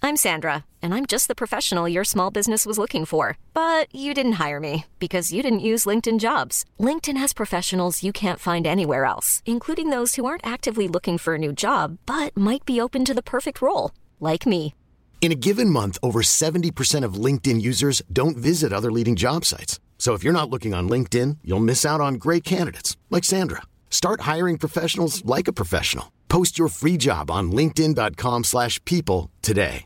I'm Sandra, and I'm just the professional your small business was looking for. But you didn't hire me because you didn't use LinkedIn Jobs. LinkedIn has professionals you can't find anywhere else, including those who aren't actively looking for a new job, but might be open to the perfect role, like me. In a given month, over 70% of LinkedIn users don't visit other leading job sites. So if you're not looking on LinkedIn, you'll miss out on great candidates like Sandra. Start hiring professionals like a professional. Post your free job on linkedin.com/people today.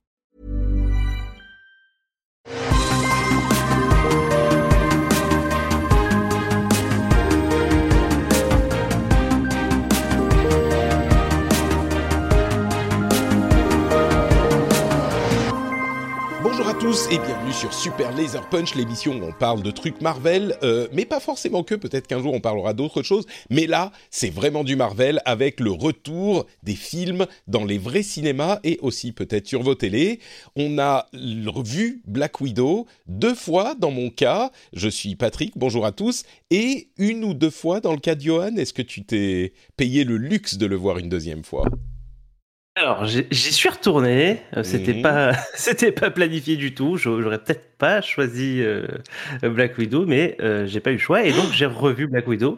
Bonjour à tous et bienvenue sur Super Laser Punch, l'émission où on parle de trucs Marvel, mais pas forcément que, peut-être qu'un jour on parlera d'autres choses, mais là, c'est vraiment du Marvel avec le retour des films dans les vrais cinémas et aussi peut-être sur vos télés. On a vu Black Widow 2 fois dans mon cas, je suis Patrick, bonjour à tous, et 1 ou 2 fois dans le cas de Johan. Est-ce que tu t'es payé le luxe de le voir une 2e fois ? Alors, j'y suis retourné. C'était pas planifié du tout. J'aurais peut-être pas choisi Black Widow, mais j'ai pas eu le choix et donc j'ai revu Black Widow.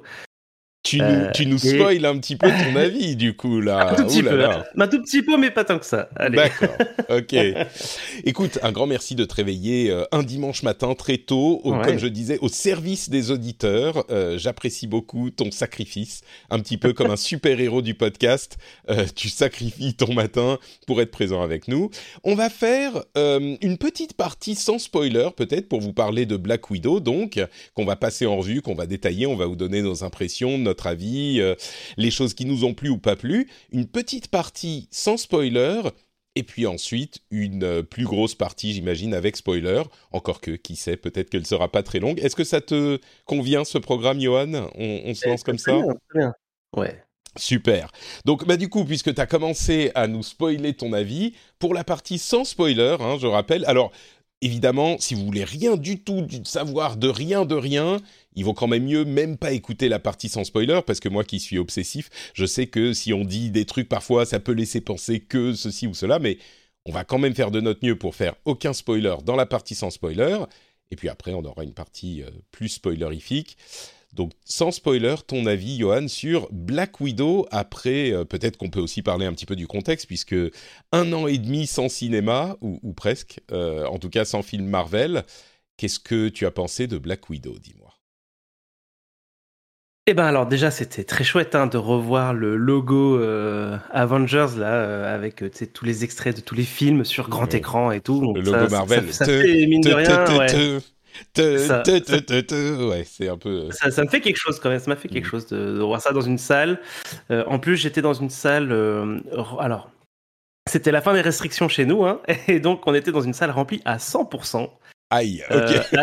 Tu nous spoil un petit peu ton avis, du coup, là. Un tout petit peu, mais pas tant que ça. Allez. D'accord, ok. Écoute, un grand merci de te réveiller un dimanche matin très tôt, comme je disais, au service des auditeurs. J'apprécie beaucoup ton sacrifice, un petit peu comme un super-héros du podcast. Tu sacrifies ton matin pour être présent avec nous. On va faire une petite partie sans spoiler, peut-être, pour vous parler de Black Widow, donc, qu'on va passer en revue, qu'on va détailler, on va vous donner nos impressions, notre avis, les choses qui nous ont plu ou pas plu, une petite partie sans spoiler, et puis ensuite une plus grosse partie, j'imagine, avec spoiler, encore que, qui sait, peut-être qu'elle sera pas très longue. Est-ce que ça te convient, ce programme, Johan ? On se lance comme ça ? Très bien. Ouais. Super. Donc, du coup, puisque tu as commencé à nous spoiler ton avis, pour la partie sans spoiler, je rappelle, alors, évidemment, si vous voulez rien du tout savoir de rien, il vaut quand même mieux même pas écouter la partie sans spoiler, parce que moi qui suis obsessif, je sais que si on dit des trucs parfois, ça peut laisser penser que ceci ou cela, mais on va quand même faire de notre mieux pour faire aucun spoiler dans la partie sans spoiler, et puis après on aura une partie plus spoilerifique. Donc sans spoiler, ton avis, Johan, sur Black Widow, après, peut-être qu'on peut aussi parler un petit peu du contexte, puisque 1 an et demi sans cinéma, ou presque, en tout cas sans film Marvel, qu'est-ce que tu as pensé de Black Widow, dis-moi ? Eh ben alors déjà c'était très chouette de revoir le logo Avengers là avec tous les extraits de tous les films sur grand écran et tout. Donc le logo Marvel. Ça fait mine de rien. Ouais, c'est un peu. Ça me fait quelque chose quand même. Ça m'a fait quelque chose de voir ça dans une salle. En plus j'étais dans une salle. Alors c'était la fin des restrictions chez nous et donc on était dans une salle remplie à 100%. Aïe, ok.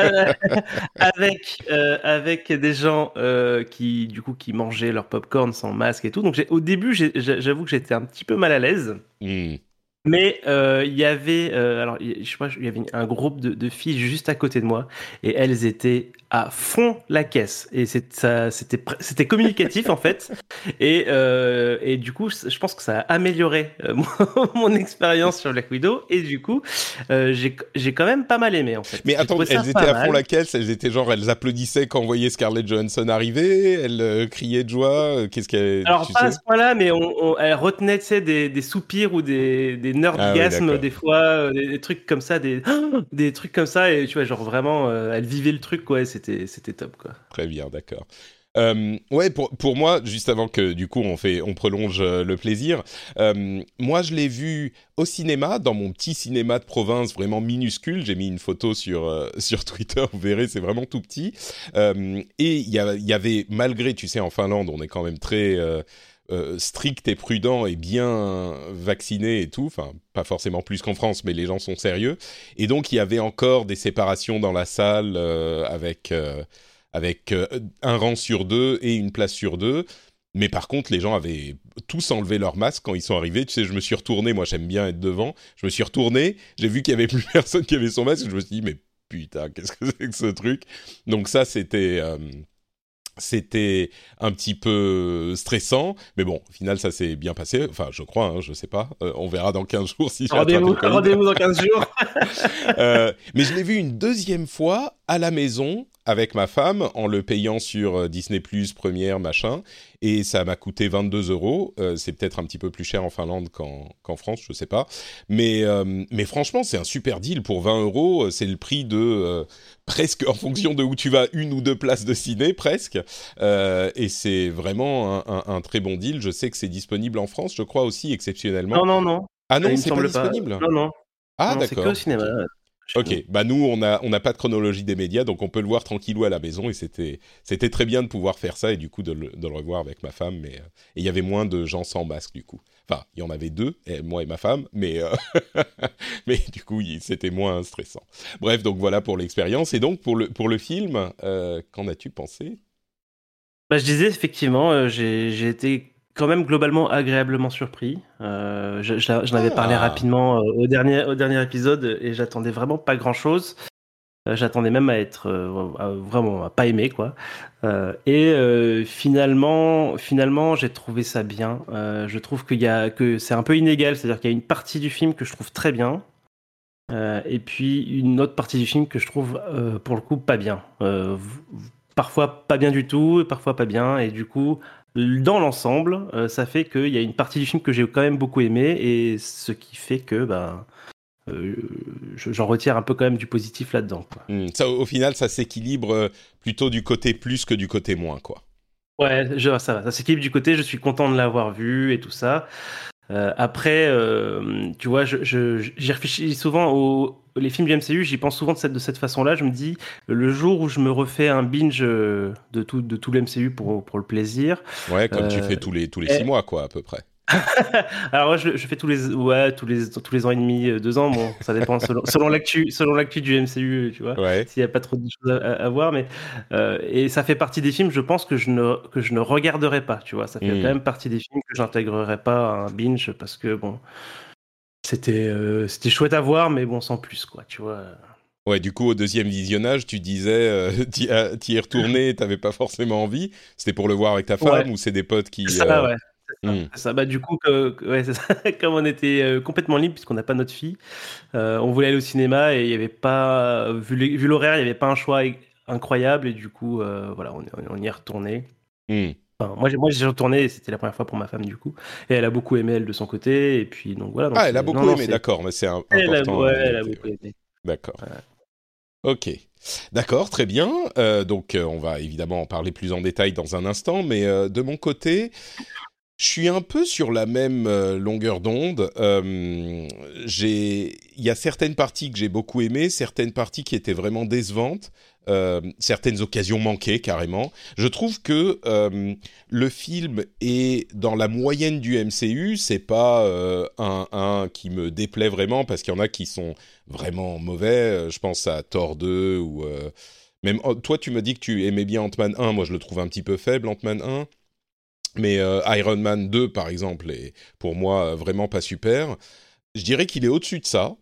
Avec des gens qui mangeaient leur popcorn sans masque et tout. Donc au début, j'avoue que j'étais un petit peu mal à l'aise. Mais il y avait, je crois, il y avait un groupe de filles juste à côté de moi et elles étaient à fond la caisse et c'était communicatif en fait et du coup je pense que ça a amélioré mon expérience sur Black Widow et du coup j'ai quand même pas mal aimé en fait. Mais attends, elles étaient à fond la caisse, elles applaudissaient quand on voyait Scarlett Johansson arriver, elles criaient de joie, qu'est-ce qu'elles... Alors pas à ce point-là, mais elles retenaient des soupirs ou des nerdgasmes des fois, des trucs comme ça, des trucs comme ça et tu vois genre vraiment elles vivaient le truc quoi. C'était top quoi. Très bien, d'accord. Ouais, pour moi, juste avant que du coup on prolonge le plaisir, moi je l'ai vu au cinéma, dans mon petit cinéma de province vraiment minuscule. J'ai mis une photo sur Twitter, vous verrez, c'est vraiment tout petit. Et il y avait, malgré, tu sais, en Finlande, on est quand même très strict et prudent et bien vacciné et tout, enfin pas forcément plus qu'en France, mais les gens sont sérieux. Et donc il y avait encore des séparations dans la salle avec un rang sur 2 et une place sur 2. Mais par contre, les gens avaient tous enlevé leur masque quand ils sont arrivés. Tu sais, je me suis retourné, moi j'aime bien être devant, je me suis retourné, j'ai vu qu'il y avait plus personne qui avait son masque, je me suis dit, mais putain, qu'est-ce que c'est que ce truc ? Donc ça, c'était C'était un petit peu stressant, mais bon, au final, ça s'est bien passé. Enfin, je crois, hein, je sais pas. On verra dans 15 jours si j'ai attrapé le Covid. Rendez-vous dans 15 jours. Mais je l'ai vu une deuxième fois à la maison avec ma femme en le payant sur Disney+, Première, machin. Et ça m'a coûté 22 €. C'est peut-être un petit peu plus cher en Finlande qu'en France, je sais pas. Mais franchement, c'est un super deal pour 20 €. C'est le prix de presque, en fonction de où tu vas, 1 ou 2 places de ciné, presque. Et c'est vraiment un très bon deal. Je sais que c'est disponible en France, je crois aussi, exceptionnellement. Non. Ah non, Il me c'est pas semble disponible. Non. Ah, Non, d'accord. c'est que au cinéma. Okay. Ok, bah nous on n'a pas de chronologie des médias, donc on peut le voir tranquillou à la maison, et c'était très bien de pouvoir faire ça et du coup de le revoir avec ma femme, mais et il y avait moins de gens sans masque du coup. Enfin, il y en avait 2, moi et ma femme, mais mais du coup c'était moins stressant. Bref, donc voilà pour l'expérience, et donc pour le film, qu'en as-tu pensé ? Bah, je disais effectivement, j'ai été quand même globalement agréablement surpris. J'en avais parlé rapidement au dernier épisode et j'attendais vraiment pas grand-chose. J'attendais même à être vraiment à pas aimer quoi. Finalement, j'ai trouvé ça bien. Je trouve que c'est un peu inégal, c'est-à-dire qu'il y a une partie du film que je trouve très bien. Et puis une autre partie du film que je trouve pour le coup pas bien. Parfois pas bien du tout, et parfois pas bien, et du coup, dans l'ensemble, ça fait qu'il y a une partie du film que j'ai quand même beaucoup aimé, et ce qui fait que j'en retire un peu quand même du positif là-dedans, quoi. Ça, au final, ça s'équilibre plutôt du côté plus que du côté moins, quoi. Ouais, ça va, ça s'équilibre du côté, je suis content de l'avoir vu et tout ça. Après, tu vois, j'y réfléchis souvent les films du MCU, j'y pense souvent de cette façon-là. Je me dis, le jour où je me refais un binge de tout le MCU pour le plaisir. Ouais, comme tu fais tous les 6 mois, quoi, à peu près. Alors moi, je fais tous les ans et demi, 2 ans. Bon, ça dépend selon l'actu du MCU, tu vois. Ouais. S'il y a pas trop de choses à voir, mais et ça fait partie des films, je pense que je ne regarderai pas, tu vois. Ça fait quand même partie des films que j'intégrerai pas à un binge parce que bon, c'était chouette à voir, mais bon, sans plus, quoi, tu vois. Ouais, du coup, au deuxième visionnage, tu disais, t'y es retourné, t'avais pas forcément envie. C'était pour le voir avec ta femme ou c'est des potes qui... C'est ça, ouais. C'est ça. Bah, du coup, ouais, c'est ça. Comme on était complètement libre puisqu'on n'a pas notre fille, on voulait aller au cinéma et il y avait pas, vu l'horaire, il y avait pas un choix incroyable et du coup, voilà, on y est retourné. Enfin, moi, j'ai retourné et c'était la première fois pour ma femme du coup, et elle a beaucoup aimé elle de son côté et puis donc voilà. Donc, elle a beaucoup aimé, d'accord, mais c'est important. Elle a beaucoup aimé. D'accord. Ok. D'accord, très bien. Donc, on va évidemment en parler plus en détail dans un instant, mais de mon côté... Je suis un peu sur la même longueur d'onde. Il y a certaines parties que j'ai beaucoup aimées, certaines parties qui étaient vraiment décevantes, certaines occasions manquées carrément. Je trouve que le film est dans la moyenne du MCU. C'est pas un qui me déplaît vraiment parce qu'il y en a qui sont vraiment mauvais. Je pense à Thor 2 ou même toi tu me dis que tu aimais bien Ant-Man 1. Moi je le trouve un petit peu faible Ant-Man 1. Mais Iron Man 2, par exemple, est pour moi vraiment pas super. Je dirais qu'il est au-dessus de ça,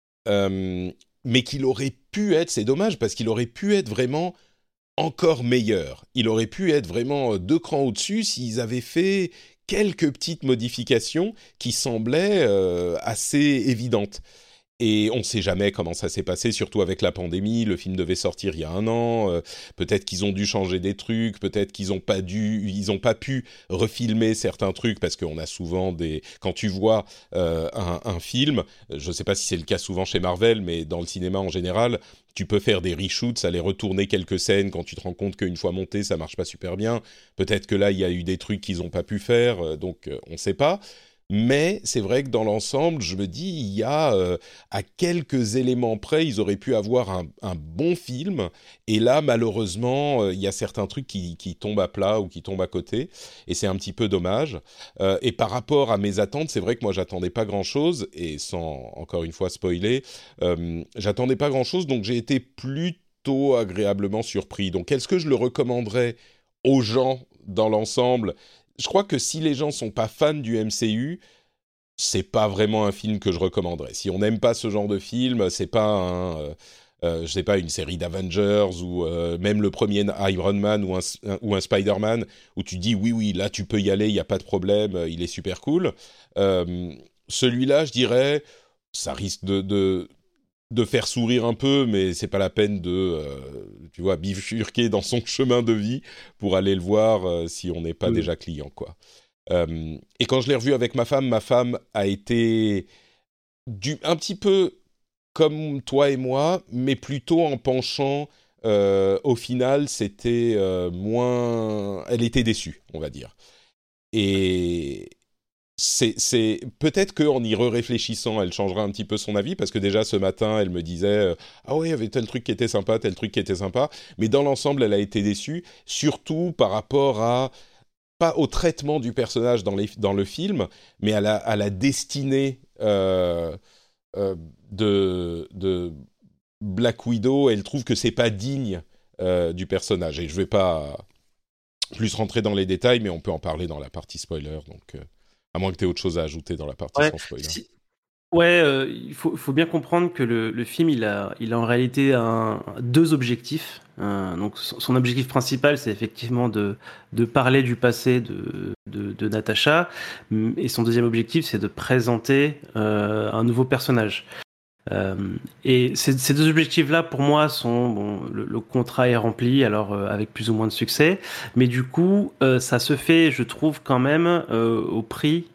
mais qu'il aurait pu être, c'est dommage, parce qu'il aurait pu être vraiment encore meilleur. Il aurait pu être vraiment 2 crans au-dessus s'ils avaient fait quelques petites modifications qui semblaient assez évidentes. Et on ne sait jamais comment ça s'est passé, surtout avec la pandémie. Le film devait sortir il y a 1 an. Peut-être qu'ils ont dû changer des trucs. Peut-être qu'ils n'ont pas pu refilmer certains trucs parce qu'on a souvent quand tu vois un film, je ne sais pas si c'est le cas souvent chez Marvel, mais dans le cinéma en général, tu peux faire des reshoots, aller retourner quelques scènes quand tu te rends compte qu'une fois monté, ça marche pas super bien. Peut-être que là, il y a eu des trucs qu'ils n'ont pas pu faire, donc on ne sait pas. Mais c'est vrai que dans l'ensemble, je me dis, il y a à quelques éléments près, ils auraient pu avoir un bon film. Et là, malheureusement, il y a certains trucs qui tombent à plat ou qui tombent à côté. Et c'est un petit peu dommage. Et par rapport à mes attentes, c'est vrai que moi, j'attendais pas grand-chose. Et sans, encore une fois, spoiler, j'attendais pas grand-chose. Donc, j'ai été plutôt agréablement surpris. Donc, est-ce que je le recommanderais aux gens dans l'ensemble ? Je crois que si les gens sont pas fans du MCU, c'est pas vraiment un film que je recommanderais. Si on n'aime pas ce genre de film, c'est pas je sais pas, une série d'Avengers ou même le premier Iron Man ou un Spider-Man, où tu dis oui, là tu peux y aller, il n'y a pas de problème, il est super cool. Celui-là, je dirais, ça risque de faire sourire un peu, mais c'est pas la peine de, tu vois, bifurquer dans son chemin de vie pour aller le voir si on n'est pas déjà client, quoi. Et quand je l'ai revu avec ma femme a été un petit peu comme toi et moi, mais plutôt en penchant, au final, c'était moins... Elle était déçue, on va dire. Et c'est peut-être qu'en y réfléchissant, elle changera un petit peu son avis, parce que déjà ce matin, elle me disait ah oui, il y avait tel truc qui était sympa, tel truc qui était sympa, mais dans l'ensemble, elle a été déçue, surtout par rapport à, pas au traitement du personnage dans le film, mais à la destinée de Black Widow. Elle trouve que c'est pas digne du personnage, et je vais pas plus rentrer dans les détails, mais on peut en parler dans la partie spoiler, donc à moins que tu aies autre chose à ajouter dans la partie sans spoiler. Il faut bien comprendre que le film, il a en réalité deux objectifs. Donc son objectif principal, c'est effectivement de parler du passé de Natasha, et son deuxième objectif, c'est de présenter un nouveau personnage. Et ces deux objectifs-là, pour moi, sont le contrat est rempli, alors avec plus ou moins de succès, mais du coup, ça se fait, je trouve, quand même au prix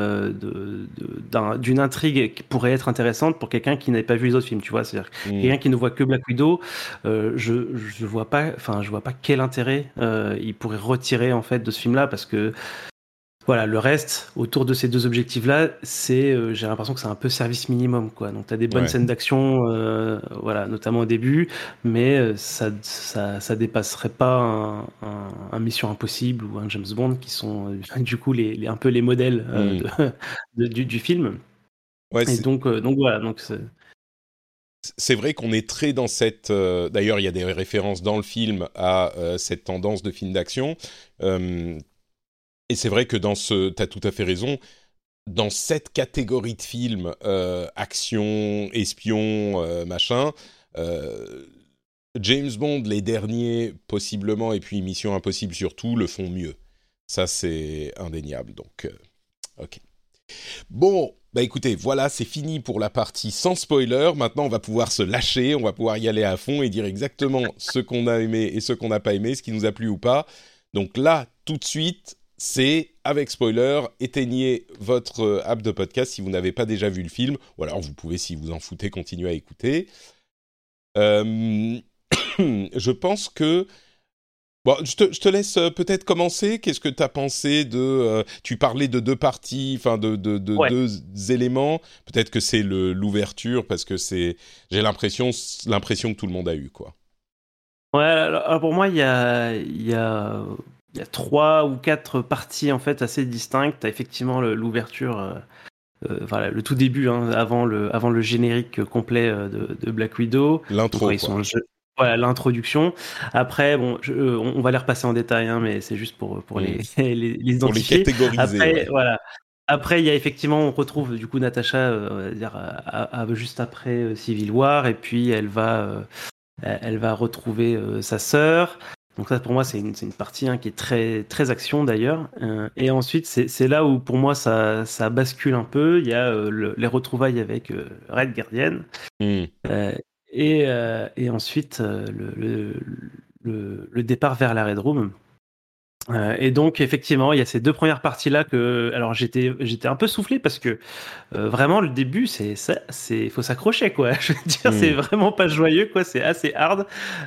d'une intrigue qui pourrait être intéressante pour quelqu'un qui n'avait pas vu les autres films, tu vois. C'est-à-dire quelqu'un qui ne voit que Black Widow, je vois pas quel intérêt il pourrait retirer en fait de ce film-là, parce que voilà, le reste, autour de ces deux objectifs-là, j'ai l'impression que c'est un peu service minimum, quoi. Donc, t'as des bonnes scènes d'action, voilà, notamment au début, mais ça dépasserait pas un Mission Impossible ou un James Bond, qui sont du coup un peu les modèles du film. Ouais, et donc voilà, c'est vrai qu'on est très dans cette... D'ailleurs, il y a des références dans le film à cette tendance de film d'action. Et c'est vrai que t'as tout à fait raison, dans cette catégorie de films, action, espion, machin, James Bond, les derniers possiblement, et puis Mission Impossible surtout, le font mieux. Ça, c'est indéniable, donc ok. Bon, bah écoutez, voilà, c'est fini pour la partie sans spoiler. Maintenant, on va pouvoir se lâcher, on va pouvoir y aller à fond et dire exactement ce qu'on a aimé et ce qu'on n'a pas aimé, ce qui nous a plu ou pas. Donc là, tout de suite... c'est avec spoiler, éteignez votre app de podcast si vous n'avez pas déjà vu le film, ou alors vous pouvez, si vous en foutez, continuer à écouter. Je pense que... Bon, je te laisse peut-être commencer. Qu'est-ce que tu as pensé de... tu parlais de deux parties, enfin de deux éléments. Peut-être que c'est l'ouverture, parce que j'ai l'impression que tout le monde a eu, quoi. Ouais, alors pour moi, il y a 3 ou 4 parties en fait assez distinctes. T'as effectivement l'ouverture, voilà, le tout début, hein, avant le générique complet de Black Widow. L'intro, voilà, l'introduction. Après, on va les repasser en détail, hein, mais c'est juste pour les identifier. Pour les catégoriser. Après, voilà. Après, il y a effectivement, on retrouve du coup Natasha, juste après Civil War, et puis elle va retrouver sa sœur. Donc ça, pour moi, c'est une partie, hein, qui est très, très action d'ailleurs. Et ensuite, c'est là où pour moi ça bascule un peu. Il y a les retrouvailles avec Red Guardian. Et ensuite le départ vers la Red Room. Et donc effectivement, il y a ces deux premières parties-là alors j'étais un peu soufflé, parce que vraiment le début, faut s'accrocher, quoi. Je veux dire, c'est vraiment pas joyeux, quoi. C'est assez hard.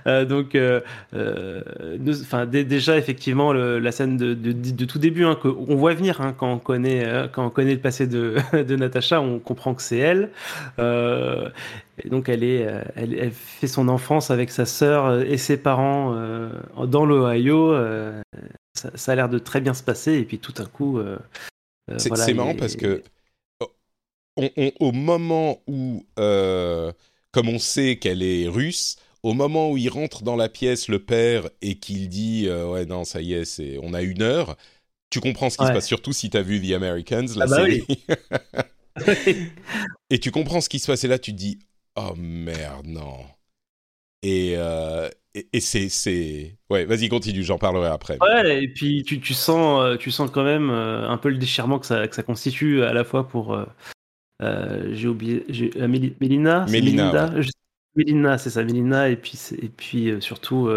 Déjà effectivement la scène de tout début, hein, qu'on voit venir, hein, quand on connaît le passé de Natasha, on comprend que c'est elle. Et donc elle fait son enfance avec sa sœur et ses parents dans l'Ohio. Ça a l'air de très bien se passer, et puis tout d'un coup... c'est marrant, parce que au moment où, comme on sait qu'elle est russe, au moment où il rentre dans la pièce, le père, et qu'il dit ouais, non, ça y est, on a 1 heure, tu comprends ce qui se passe, surtout si tu as vu The Americans, la série. Oui. Et tu comprends ce qui se passe, et là tu te dis oh merde, non. Et c'est... Ouais, vas-y, continue, j'en parlerai après. Ouais, et puis tu sens quand même un peu le déchirement que ça constitue à la fois pour j'ai oublié Mélina, c'est Mélina, ouais. Mélinda. Mélina, c'est ça, Mélina, et puis surtout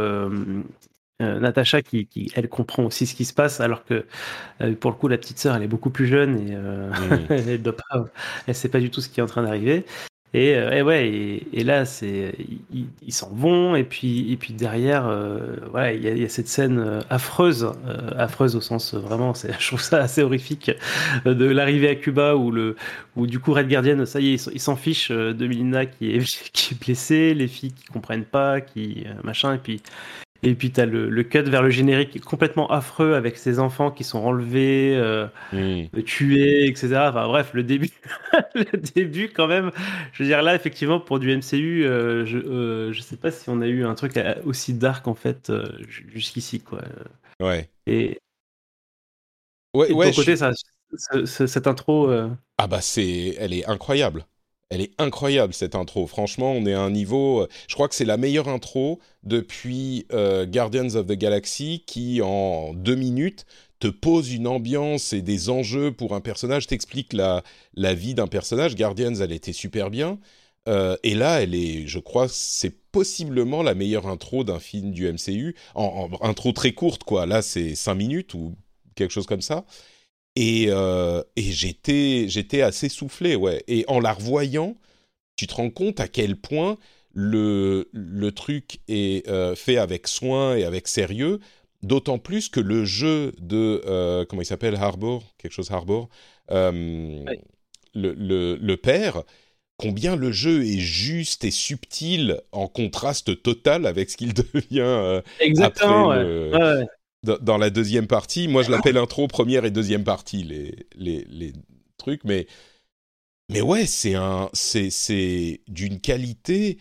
Natacha qui elle comprend aussi ce qui se passe, alors que pour le coup la petite sœur elle est beaucoup plus jeune et Mm. elle sait pas du tout ce qui est en train d'arriver. Et ouais, et là ils s'en vont, et puis derrière voilà, il y a cette scène affreuse au sens vraiment, je trouve ça assez horrifique, de l'arrivée à Cuba où du coup Red Guardian, ça y est, il s'en fiche de Melina qui est qui est blessée, les filles qui comprennent pas, qui machin, et puis t'as le cut vers le générique complètement affreux avec ces enfants qui sont enlevés, Mm. tués, etc. Enfin bref, le début, le début quand même. Je veux dire là, effectivement, pour du MCU, je sais pas si on a eu un truc aussi dark en fait jusqu'ici, quoi. Ouais. Et, Ouais, et de ouais, ton côté, cette intro. Ah bah elle est incroyable. Elle est incroyable cette intro. Franchement, on est à un niveau. Je crois que c'est la meilleure intro depuis Guardians of the Galaxy qui, en 2 minutes, te pose une ambiance et des enjeux pour un personnage, t'explique la vie d'un personnage. Guardians, elle était super bien. Et là, je crois, c'est possiblement la meilleure intro d'un film du MCU. En intro très courte, quoi. Là, c'est 5 minutes ou quelque chose comme ça. Et j'étais assez soufflé, ouais. Et en la revoyant, tu te rends compte à quel point le truc est fait avec soin et avec sérieux, d'autant plus que le jeu de... comment il s'appelle, Harbour, quelque chose Harbour, Ouais. le père, combien le jeu est juste et subtil en contraste total avec ce qu'il devient après Exactement, ouais. Ouais, ouais. dans la deuxième partie. Moi, je l'appelle intro, première et deuxième partie, les trucs. Mais ouais, c'est d'une qualité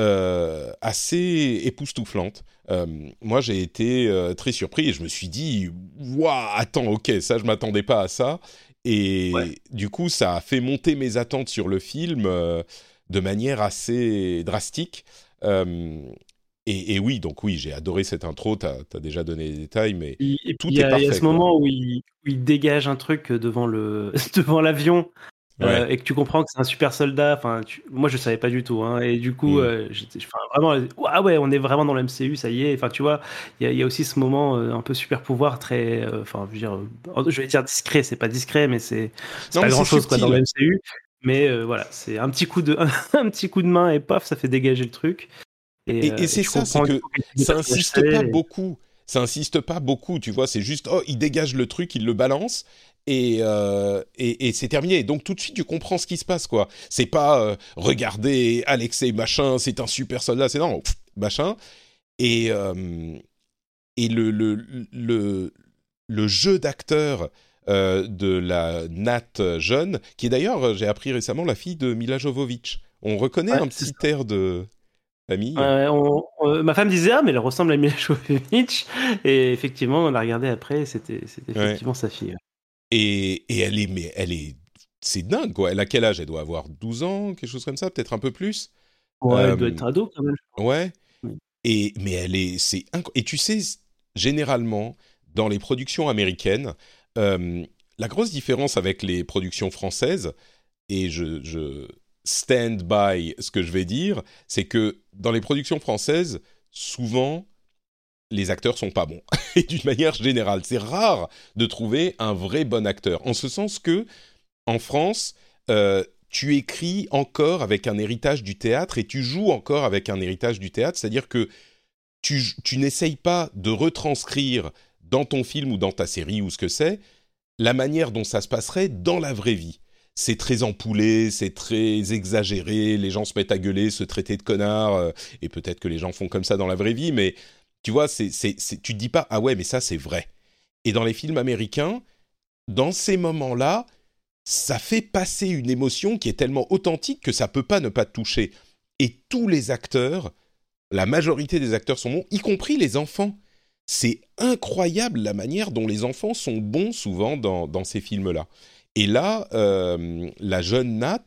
assez époustouflante. Moi, j'ai été très surpris et je me suis dit, waouh, attends, ok, ça, je m'attendais pas à ça. Ouais. Et du coup, ça a fait monter mes attentes sur le film de manière assez drastique. Euh, et oui, donc oui, j'ai adoré cette intro, t'as déjà donné les détails, mais Et puis tout est il y a parfait, ce quoi. moment où il dégage un truc devant devant l'avion. Ouais. Et que tu comprends que c'est un super soldat. Enfin, moi je savais pas du tout, hein. Et du coup, Mm. enfin, vraiment, ah ouais, on est vraiment dans le MCU, ça y est. Enfin, tu vois, il y a aussi ce moment un peu super pouvoir, très, enfin, je veux dire, je vais dire discret, c'est pas discret, mais c'est Non, pas mais grand c'est chose quoi dans le subtil. MCU. Mais voilà, c'est un petit coup de un petit coup de main et paf, ça fait dégager le truc. Et Et c'est tu ça, c'est comprends du que coup quel type de ça personnage insiste pas c'est. beaucoup. Ça insiste pas beaucoup, tu vois. C'est juste, oh, il dégage le truc, il le balance. Et c'est terminé. Donc tout de suite, tu comprends ce qui se passe, quoi. C'est pas regardez Alexei machin, c'est un super soldat. C'est non, pff, machin. Et, euh, et le jeu d'acteur de la Nat jeune, qui est d'ailleurs, j'ai appris récemment, la fille de Mila Jovovich. On reconnaît Ouais, un c'est petit ça. air de famille. Ma femme disait ah mais elle ressemble à Mila Jovovich, et effectivement on a regardé après, c'était Ouais. effectivement sa fille. Et elle est, c'est dingue, quoi. Elle a quel âge? Elle doit avoir 12 ans, quelque chose comme ça, peut-être un peu plus. Ouais, elle doit Euh, être ado quand même, je ouais. pense. Mais et tu sais, généralement, dans les productions américaines, la grosse différence avec les productions françaises, et je stand by ce que je vais dire, c'est que dans les productions françaises, souvent, les acteurs sont pas bons. Et d'une manière générale, c'est rare de trouver un vrai bon acteur. En ce sens que, en France, tu écris encore avec un héritage du théâtre et tu joues encore avec un héritage du théâtre. C'est-à-dire que tu n'essayes pas de retranscrire dans ton film ou dans ta série ou ce que c'est, la manière dont ça se passerait dans la vraie vie. C'est très empoulé, c'est très exagéré, les gens se mettent à gueuler, se traiter de connards, et peut-être que les gens font comme ça dans la vraie vie, mais tu vois, tu te dis pas, ah ouais, mais ça c'est vrai. Et dans les films américains, dans ces moments-là, ça fait passer une émotion qui est tellement authentique que ça peut pas ne pas te toucher. Et tous les acteurs, la majorité des acteurs sont bons, y compris les enfants. C'est incroyable la manière dont les enfants sont bons souvent dans ces films-là. Et là, la jeune Nat,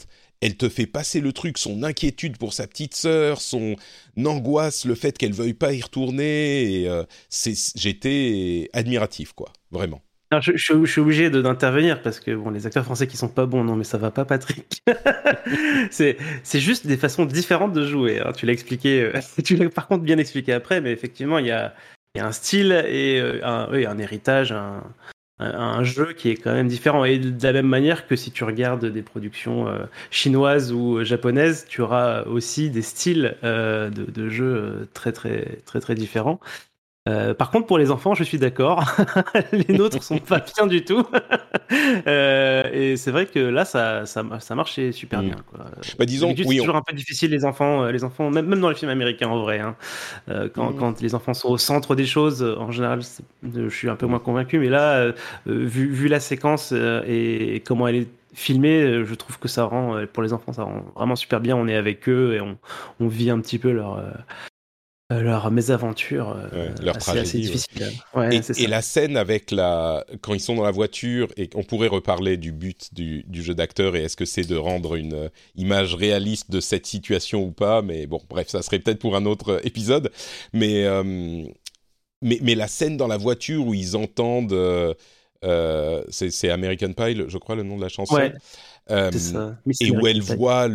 elle te fait passer le truc, son inquiétude pour sa petite sœur, son angoisse, le fait qu'elle veuille pas y retourner. Et, j'étais admiratif, quoi, vraiment. Alors, je suis obligé d'intervenir parce que bon, les acteurs français qui sont pas bons, non mais ça va pas, Patrick. c'est juste des façons différentes de jouer. Hein. Tu l'as expliqué, tu l'as par contre bien expliqué après, mais effectivement il y a un style et un héritage, un jeu qui est quand même différent. Et de la même manière que si tu regardes des productions chinoises ou japonaises, tu auras aussi des styles de jeux très très très très différents. Par contre, pour les enfants, je suis d'accord. Les nôtres sont pas bien du tout. Et c'est vrai que là, ça marchait super bien. Quoi. Bah, disons, c'est toujours un peu difficile les enfants, même dans les films américains en vrai. Hein, quand les enfants sont au centre des choses, en général, je suis un peu moins convaincu. Mais là, vu la séquence et comment elle est filmée, je trouve que ça rend, pour les enfants, ça rend vraiment super bien. On est avec eux et on vit un petit peu leur mésaventure, leur tragédie, assez difficile. Ouais, et la scène avec quand ils sont dans la voiture, et on pourrait reparler du but du jeu d'acteur, et est-ce que c'est de rendre une image réaliste de cette situation ou pas, mais bon, bref, ça serait peut-être pour un autre épisode. Mais la scène dans la voiture où ils entendent, c'est American Pie, je crois, le nom de la chanson, ouais, c'est ça. et où elle voit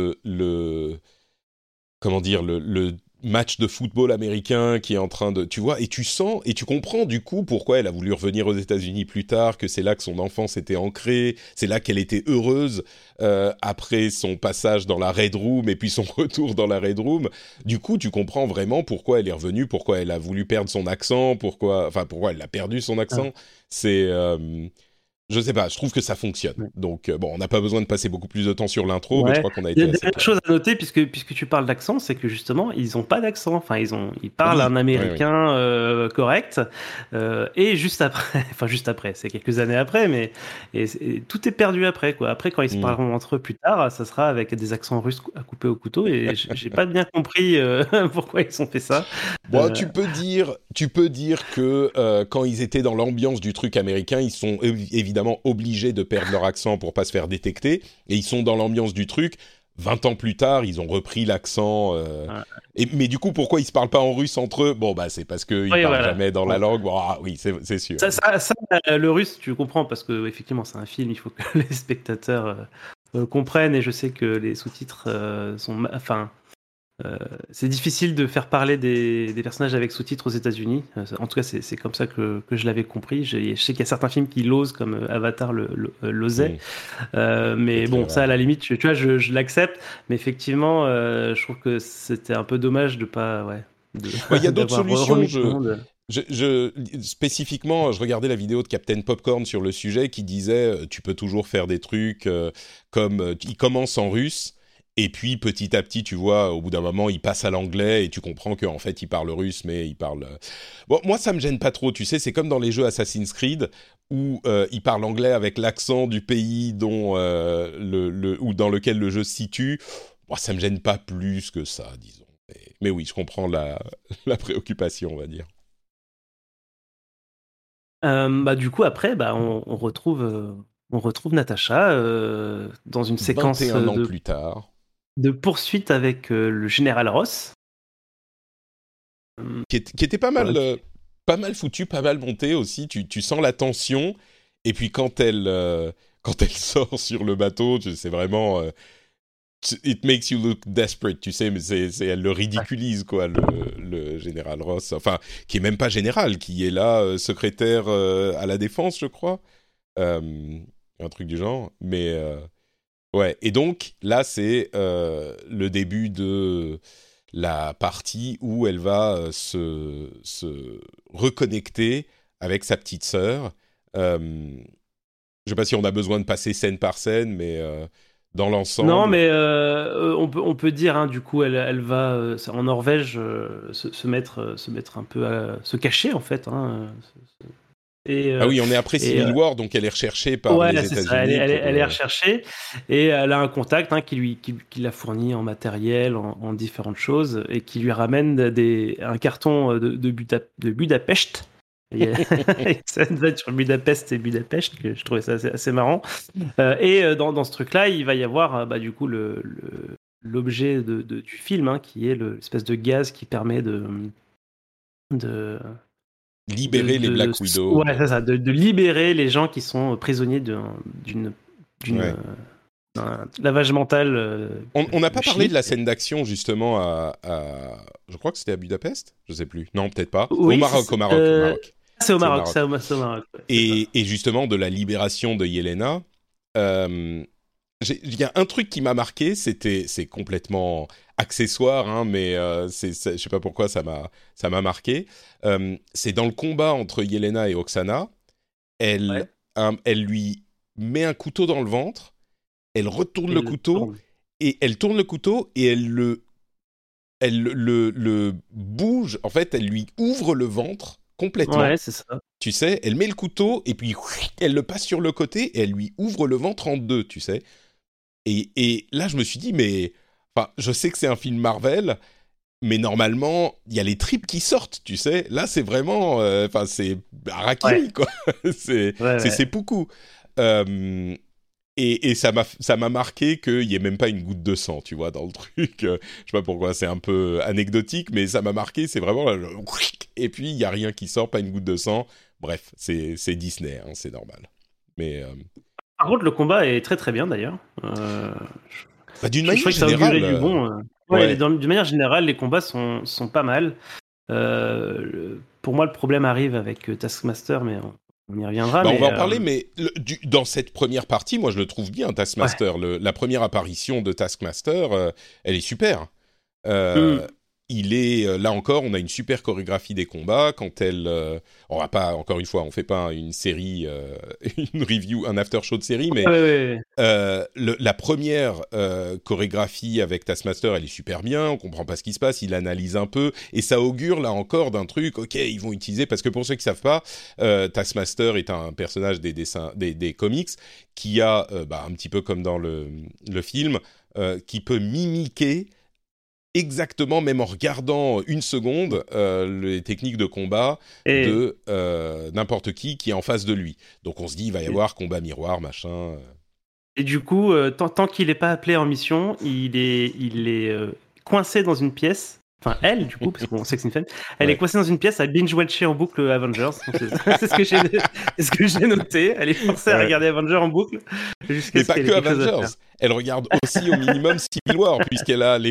comment dire, le match de football américain qui est en train de... Tu vois, et tu sens, et tu comprends du coup pourquoi elle a voulu revenir aux États-Unis plus tard, que c'est là que son enfance était ancrée, c'est là qu'elle était heureuse après son passage dans la Red Room et puis son retour dans la Red Room. Du coup, tu comprends vraiment pourquoi elle est revenue, pourquoi elle a voulu perdre son accent, pourquoi elle a perdu son accent. C'est... je sais pas, je trouve que ça fonctionne. Ouais. Donc, bon, on n'a pas besoin de passer beaucoup plus de temps sur l'intro, mais je crois qu'on a été... Il y a une chose à noter, puisque tu parles d'accent, c'est que justement, ils n'ont pas d'accent. Enfin, ils parlent un américain correct. Et juste après, c'est quelques années après, mais et tout est perdu après, quoi. Après, quand ils se parleront entre eux plus tard, ça sera avec des accents russes à couper au couteau. Et j'ai pas bien compris pourquoi ils ont fait ça. Bon, tu peux dire que quand ils étaient dans l'ambiance du truc américain, ils sont évidemment obligés de perdre leur accent pour pas se faire détecter, et ils sont dans l'ambiance du truc. 20 ans plus tard, ils ont repris l'accent. Mais du coup, pourquoi ils se parlent pas en russe entre eux ? Bon, bah c'est parce qu'ils parlent jamais dans la langue. Bon, oui, c'est sûr. Ça, le russe, tu comprends, parce que effectivement, c'est un film. Il faut que les spectateurs comprennent. Et je sais que les sous-titres sont, c'est difficile de faire parler des personnages avec sous-titres aux États-Unis. En tout cas, c'est comme ça que je l'avais compris. Je sais qu'il y a certains films qui l'osent, comme Avatar l'osait. Mais bon, ça, à la limite, tu vois, je l'accepte. Mais effectivement, je trouve que c'était un peu dommage de pas... Il y a d'autres solutions. Spécifiquement, je regardais la vidéo de Captain Popcorn sur le sujet qui disait tu peux toujours faire des trucs comme... il commence en russe. Et puis, petit à petit, tu vois, au bout d'un moment, il passe à l'anglais et tu comprends qu'en fait, il parle russe, mais il parle... Bon, moi, ça me gêne pas trop, tu sais, c'est comme dans les jeux Assassin's Creed où il parle anglais avec l'accent du pays dont, ou dans lequel le jeu se situe. Moi, ça me gêne pas plus que ça, disons. Mais oui, je comprends la préoccupation, on va dire. Du coup, après, on retrouve Natacha dans une séquence 21 ans plus tard. De poursuite avec le général Ross. Qui était pas mal foutu, pas mal monté aussi. Tu sens la tension. Et puis quand elle sort sur le bateau, c'est vraiment... it makes you look desperate, tu sais, mais elle le ridiculise, quoi, le général Ross. Enfin, qui est même pas général, qui est là, secrétaire à la défense, je crois. Un truc du genre. Mais... ouais, et donc là c'est le début de la partie où elle va se reconnecter avec sa petite sœur. Je sais pas si on a besoin de passer scène par scène, mais dans l'ensemble... Non, mais on peut dire, hein, du coup, elle va en Norvège se mettre un peu se cacher, en fait. Hein, ah oui, on est après Civil War, donc elle est recherchée par les États-Unis. Ça, elle est recherchée et elle a un contact qui la fournit en matériel, en différentes choses et qui lui ramène un carton de Budapest Ça va être sur Budapest et Budapest, que je trouvais ça assez marrant. Et dans ce truc-là, il va y avoir du coup l'objet du film, qui est l'espèce de gaz qui permet de libérer les Black Widow. Ouais, c'est ça, de libérer les gens qui sont prisonniers d'une un lavage mental. On n'a pas parlé de la scène d'action justement je crois que c'était à Budapest, je sais plus. Non, peut-être pas. Oui, au Maroc. C'est au Maroc. Ouais, et justement de la libération de Yelena. Il y a un truc qui m'a marqué, c'est complètement accessoire, mais je sais pas pourquoi ça m'a marqué. C'est dans le combat entre Yelena et Oksana, elle lui met un couteau dans le ventre, elle retourne le couteau et elle tourne le couteau et elle le bouge. En fait, elle lui ouvre le ventre complètement. Ouais, c'est ça. Tu sais, elle met le couteau et puis elle le passe sur le côté et elle lui ouvre le ventre en deux, tu sais. Et là, je me suis dit, mais je sais que c'est un film Marvel, mais normalement, il y a les tripes qui sortent, tu sais. Là, c'est vraiment, c'est harakiri, quoi. C'est seppuku. Et ça m'a marqué qu'il n'y ait même pas une goutte de sang, tu vois, dans le truc. Je sais pas pourquoi, c'est un peu anecdotique, mais ça m'a marqué. C'est vraiment et puis il y a rien qui sort, pas une goutte de sang. Bref, c'est Disney, c'est normal. Mais par contre, le combat est très très bien d'ailleurs. D'une manière générale, du bon. D'une manière générale, les combats sont pas mal. Pour moi, le problème arrive avec Taskmaster, mais on y reviendra. On va en parler, mais dans cette première partie, moi je le trouve bien, Taskmaster. Ouais. La première apparition de Taskmaster, elle est super. Il est là encore, on a une super chorégraphie des combats. Quand on va pas, encore une fois, on fait pas une série, une review, un after show de série, mais la première chorégraphie avec Taskmaster, elle est super bien. On comprend pas ce qui se passe, il analyse un peu et ça augure là encore d'un truc. Ok, ils vont utiliser parce que pour ceux qui savent pas, Taskmaster est un personnage des comics qui a un petit peu comme dans le film, qui peut mimiquer exactement, même en regardant une seconde, les techniques de combat de n'importe qui est en face de lui. Donc on se dit, il va y avoir combat miroir, machin. Et du coup, tant qu'il n'est pas appelé en mission, il est coincé dans une pièce. Enfin, elle, du coup, parce qu'on sait que c'est une femme, elle est coincée dans une pièce à binge-watcher en boucle Avengers. C'est ce que j'ai noté. Elle est forcée à regarder Avengers en boucle. Mais pas que Avengers. Elle regarde aussi au minimum Civil War, puisqu'elle a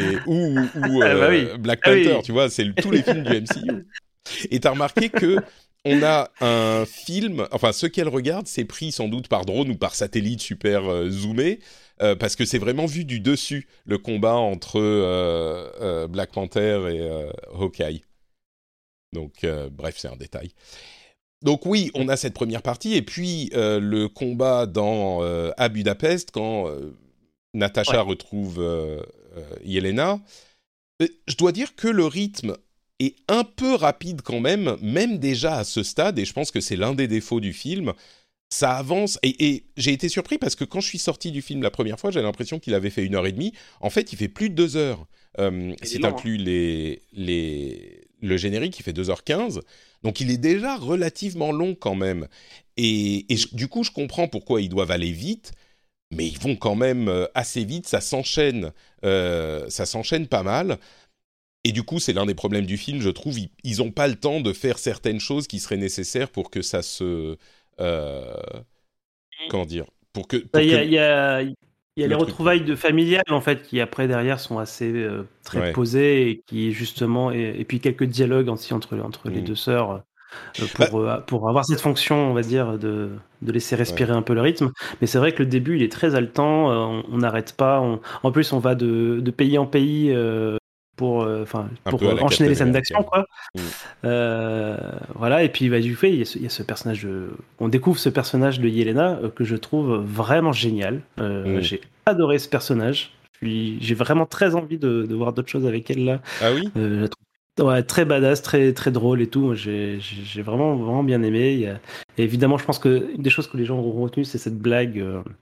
Black Panther, tu vois, c'est tous les films du MCU. Et t'as remarqué que on a un film, enfin, ce qu'elle regarde, c'est pris sans doute par drone ou par satellite super zoomé, parce que c'est vraiment vu du dessus, le combat entre Black Panther et Hawkeye. Donc, bref, c'est un détail. Donc oui, on a cette première partie, et puis le combat à Budapest, quand Natasha retrouve Yelena. Je dois dire que le rythme est un peu rapide quand même déjà à ce stade, et je pense que c'est l'un des défauts du film. Ça avance, et j'ai été surpris parce que quand je suis sorti du film la première fois, j'avais l'impression qu'il avait fait 1h30. En fait, il fait plus de 2 heures. Si t'inclus le générique, il fait 2h15. Donc il est déjà relativement long quand même. Et du coup, je comprends pourquoi ils doivent aller vite, mais ils vont quand même assez vite, ça s'enchaîne pas mal. Et du coup, c'est l'un des problèmes du film, je trouve. Ils n'ont pas le temps de faire certaines choses qui seraient nécessaires pour que ça se... comment dire, il y a les retrouvailles familiales en fait qui après derrière sont assez très posées et qui justement et puis quelques dialogues aussi entre les deux sœurs pour avoir cette fonction, on va dire, de laisser respirer un peu le rythme. Mais c'est vrai que le début il est très haletant, on n'arrête pas, en plus on va de pays en pays pour enchaîner les scènes d'action, quoi. Voilà, et puis du fait, il y a ce personnage on découvre ce personnage de Yelena que je trouve vraiment génial. J'ai adoré ce personnage. J'ai vraiment très envie de voir d'autres choses avec elle là. Ah oui. Je la trouve très badass, très très drôle et tout. J'ai vraiment bien aimé. Et évidemment, je pense que une des choses que les gens auront retenues, c'est cette blague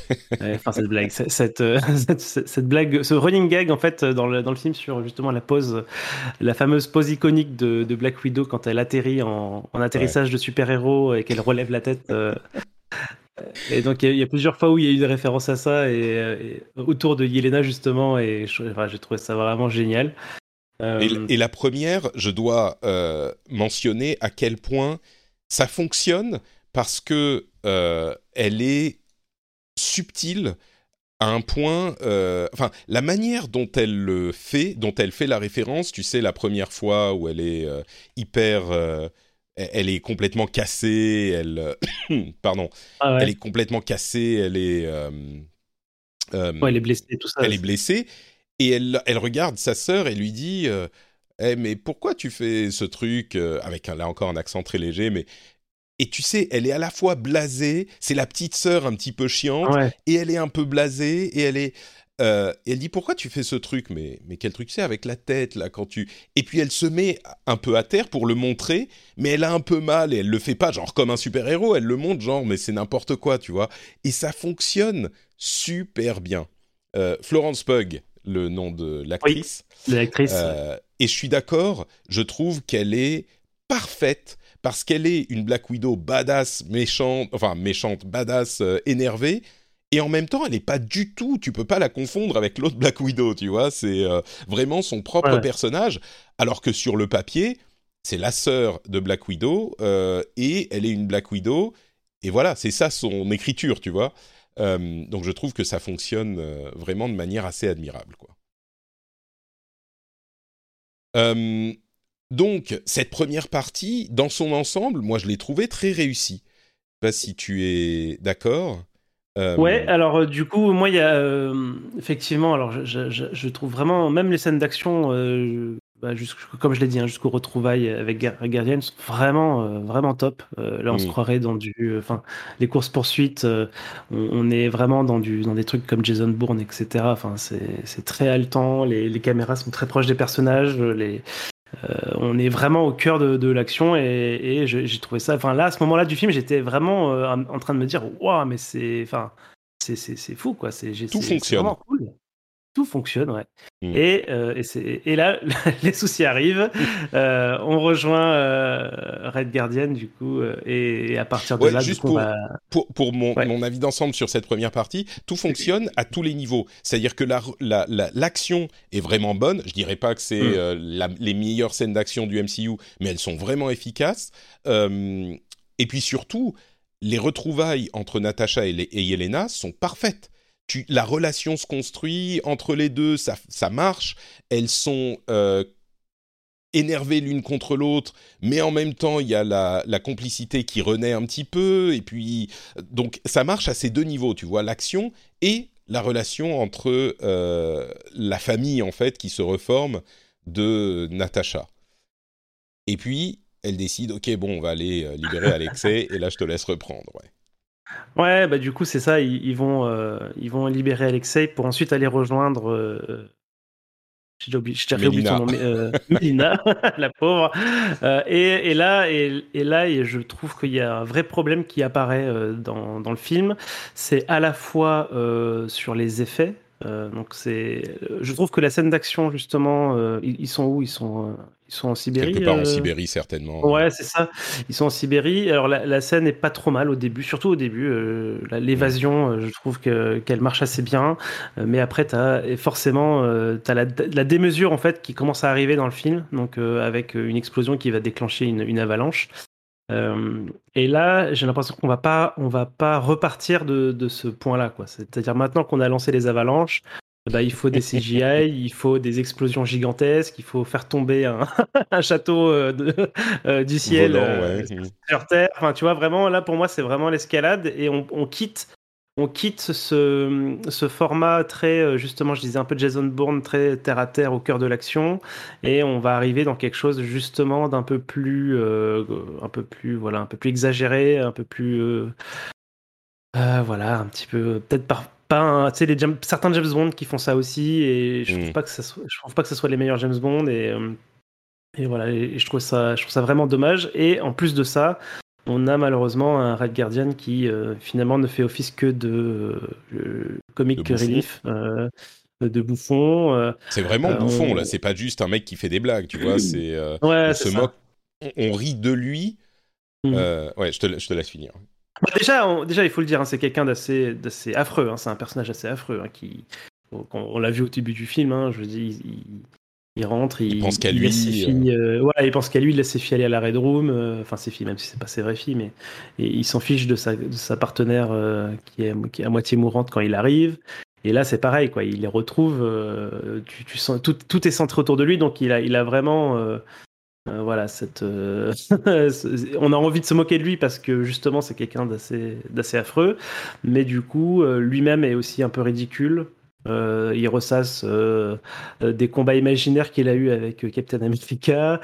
Enfin, cette blague, cette blague, ce running gag en fait dans le film sur justement la fameuse pose iconique de Black Widow quand elle atterrit en atterrissage de super-héros et qu'elle relève la tête. Et donc il y a plusieurs fois où il y a eu des références à ça et autour de Yelena justement et j'ai trouvé ça vraiment génial. Et la première, je dois mentionner à quel point ça fonctionne parce que elle est subtile à un point. Enfin, la manière dont elle le fait, dont elle fait la référence, tu sais, la première fois où elle est hyper. Elle est complètement cassée, pardon, elle est complètement cassée, elle est blessée, tout ça. Elle est blessée, et elle regarde sa sœur et lui dit mais pourquoi tu fais ce truc avec là encore un accent très léger, mais et tu sais, elle est à la fois blasée, c'est la petite sœur un petit peu chiante, et elle est un peu blasée, et elle dit pourquoi tu fais ce truc, mais quel truc c'est avec la tête là quand tu. Et puis elle se met un peu à terre pour le montrer, mais elle a un peu mal et elle le fait pas genre comme un super héros, elle le montre genre mais c'est n'importe quoi, tu vois, et ça fonctionne super bien. Florence Pugh, le nom de l'actrice. Oui, l'actrice. Et je suis d'accord, je trouve qu'elle est parfaite parce qu'elle est une Black Widow badass, méchante, badass, énervée. Et en même temps, elle n'est pas du tout, tu peux pas la confondre avec l'autre Black Widow, tu vois, c'est vraiment son propre personnage, alors que sur le papier, c'est la sœur de Black Widow, et elle est une Black Widow, et voilà, c'est ça son écriture, tu vois. Donc je trouve que ça fonctionne vraiment de manière assez admirable, quoi. Donc, cette première partie, dans son ensemble, moi je l'ai trouvée très réussie. Je sais pas si tu es d'accord. Ouais, alors du coup, moi, il y a effectivement, alors je trouve vraiment, même les scènes d'action, comme je l'ai dit, jusqu'aux retrouvailles avec Guardian, sont vraiment top. Là, on se croirait dans les courses-poursuites, on est vraiment dans des trucs comme Jason Bourne, etc. Enfin, c'est très haletant, les caméras sont très proches des personnages, on est vraiment au cœur de l'action et j'ai trouvé ça. Enfin là, à ce moment-là du film, j'étais vraiment en train de me dire, waouh, mais c'est fou quoi. Tout fonctionne. C'est vraiment cool. Tout fonctionne, ouais. Et là, les soucis arrivent. On rejoint Red Guardian, du coup, et à partir de là, juste du coup, pour mon avis d'ensemble sur cette première partie, tout fonctionne à tous les niveaux. C'est-à-dire que l'action est vraiment bonne. Je dirais pas que c'est les meilleures scènes d'action du MCU, mais elles sont vraiment efficaces. Et puis surtout, les retrouvailles entre Natasha et Yelena sont parfaites. La relation se construit entre les deux, ça marche. Elles sont énervées l'une contre l'autre, mais en même temps, il y a la complicité qui renaît un petit peu. Et puis, donc, ça marche à ces deux niveaux, tu vois, l'action et la relation entre la famille, en fait, qui se reforme de Natasha. Et puis, elle décide, ok, bon, on va aller libérer Alexei, et là, je te laisse reprendre, ouais. Ouais, bah du coup c'est ça, ils vont libérer Alexei pour ensuite aller rejoindre. J'ai déjà oublié son nom, Mélina, la pauvre. Et là, je trouve qu'il y a un vrai problème qui apparaît dans le film. C'est à la fois sur les effets. Donc je trouve que la scène d'action justement, ils sont où ? Ils sont en Sibérie. Quelque part en Sibérie certainement. Ouais, c'est ça. Ils sont en Sibérie. Alors la scène est pas trop mal au début, surtout au début. L'évasion, je trouve qu'elle marche assez bien. Mais après, t'as la démesure en fait qui commence à arriver dans le film. Donc avec une explosion qui va déclencher une avalanche. Et là, j'ai l'impression qu'on va pas repartir de ce point-là, quoi. C'est-à-dire maintenant qu'on a lancé les avalanches, il faut des CGI, il faut des explosions gigantesques, il faut faire tomber un château du ciel sur Terre. Enfin, tu vois, vraiment, là, pour moi, c'est vraiment l'escalade et on quitte ce format très, justement, je disais un peu Jason Bourne, très terre à terre au cœur de l'action, et on va arriver dans quelque chose justement d'un peu plus, un peu plus exagéré, un peu plus, un petit peu peut-être pas, tu sais, certains James Bond qui font ça aussi, et je trouve pas que ce soit les meilleurs James Bond, et voilà, et je trouve ça vraiment dommage. Et en plus de ça, on a malheureusement un Red Guardian qui finalement ne fait office que de comic relief, de bouffon. C'est vraiment bouffon, là. C'est pas juste un mec qui fait des blagues, tu vois. C'est, ouais, on c'est se ça. moque, on rit de lui. Ouais, je te laisse finir. Bah, déjà, il faut le dire, hein, c'est quelqu'un d'assez affreux. Hein, c'est un personnage assez affreux. Hein, on l'a vu au début du film. Hein, je veux dire, il rentre, il pense qu'à il laisse ses lui. filles. Voilà, il pense qu'à lui, il laisse ses filles aller à la Red Room. Enfin, ses filles, même si c'est pas ses vraies filles, mais il s'en fiche de sa partenaire qui est à moitié mourante quand il arrive. Et là, c'est pareil, quoi. Il les retrouve. Tu sens tout est centré autour de lui, donc il a vraiment. Voilà, on a envie de se moquer de lui parce que justement c'est quelqu'un d'assez affreux, mais du coup lui-même est aussi un peu ridicule. Il ressasse des combats imaginaires qu'il a eu avec Captain America.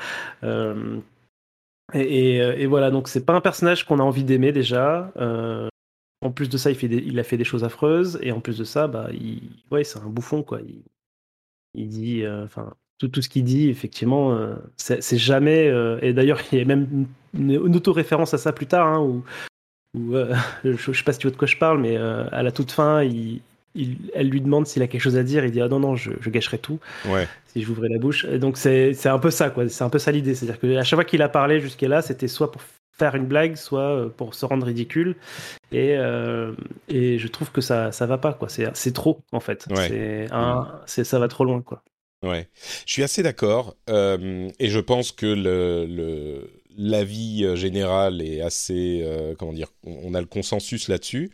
Et voilà, donc c'est pas un personnage qu'on a envie d'aimer déjà. En plus de ça, il a fait des choses affreuses, et en plus de ça, bah, ouais, c'est un bouffon, quoi. Il dit, enfin, tout ce qu'il dit, effectivement, c'est jamais. Et d'ailleurs, il y a même une auto-référence à ça plus tard, hein, où je sais pas si tu vois de quoi je parle, mais à la toute fin, elle lui demande s'il a quelque chose à dire. Il dit ah non non, je gâcherai tout Ouais. si je ouvrais la bouche. Et donc c'est un peu ça, quoi. C'est un peu ça l'idée, c'est-à-dire que à chaque fois qu'il a parlé jusqu'à là, c'était soit pour faire une blague, soit pour se rendre ridicule. Et je trouve que ça va pas, quoi. C'est trop, en fait. Ouais. Ça va trop loin, quoi. Ouais, je suis assez d'accord, et je pense que l'avis général est assez, comment dire, on a le consensus là-dessus.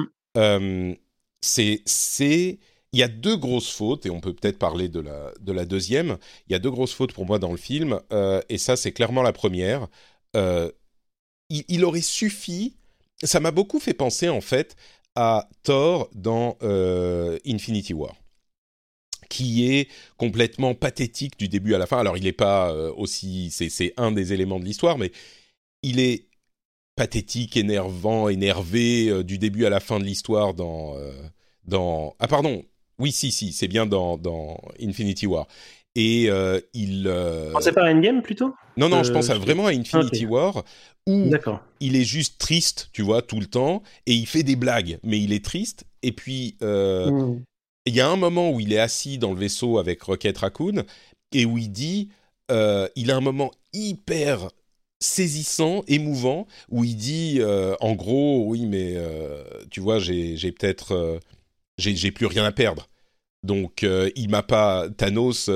Il y a deux grosses fautes, et on peut peut-être parler de la deuxième. Il y a deux grosses fautes pour moi dans le film, et ça c'est clairement la première. Il aurait suffi, ça m'a beaucoup fait penser en fait à Thor dans Infinity War, qui est complètement pathétique du début à la fin. Alors, il n'est pas aussi... C'est un des éléments de l'histoire, mais il est pathétique, énervant, énervé du début à la fin de l'histoire dans... Ah, pardon. Oui, si, c'est bien dans Infinity War. Et il... C'est pas Endgame, plutôt ? Non, je pense vraiment à Infinity War, où D'accord. il est juste triste, tu vois, tout le temps, et il fait des blagues, mais il est triste. Et puis... Il y a un moment où il est assis dans le vaisseau avec Rocket Raccoon et où il dit, il a un moment hyper saisissant, émouvant, où il dit, en gros, oui, mais tu vois, j'ai peut-être, j'ai plus rien à perdre. Donc, il m'a pas, Thanos,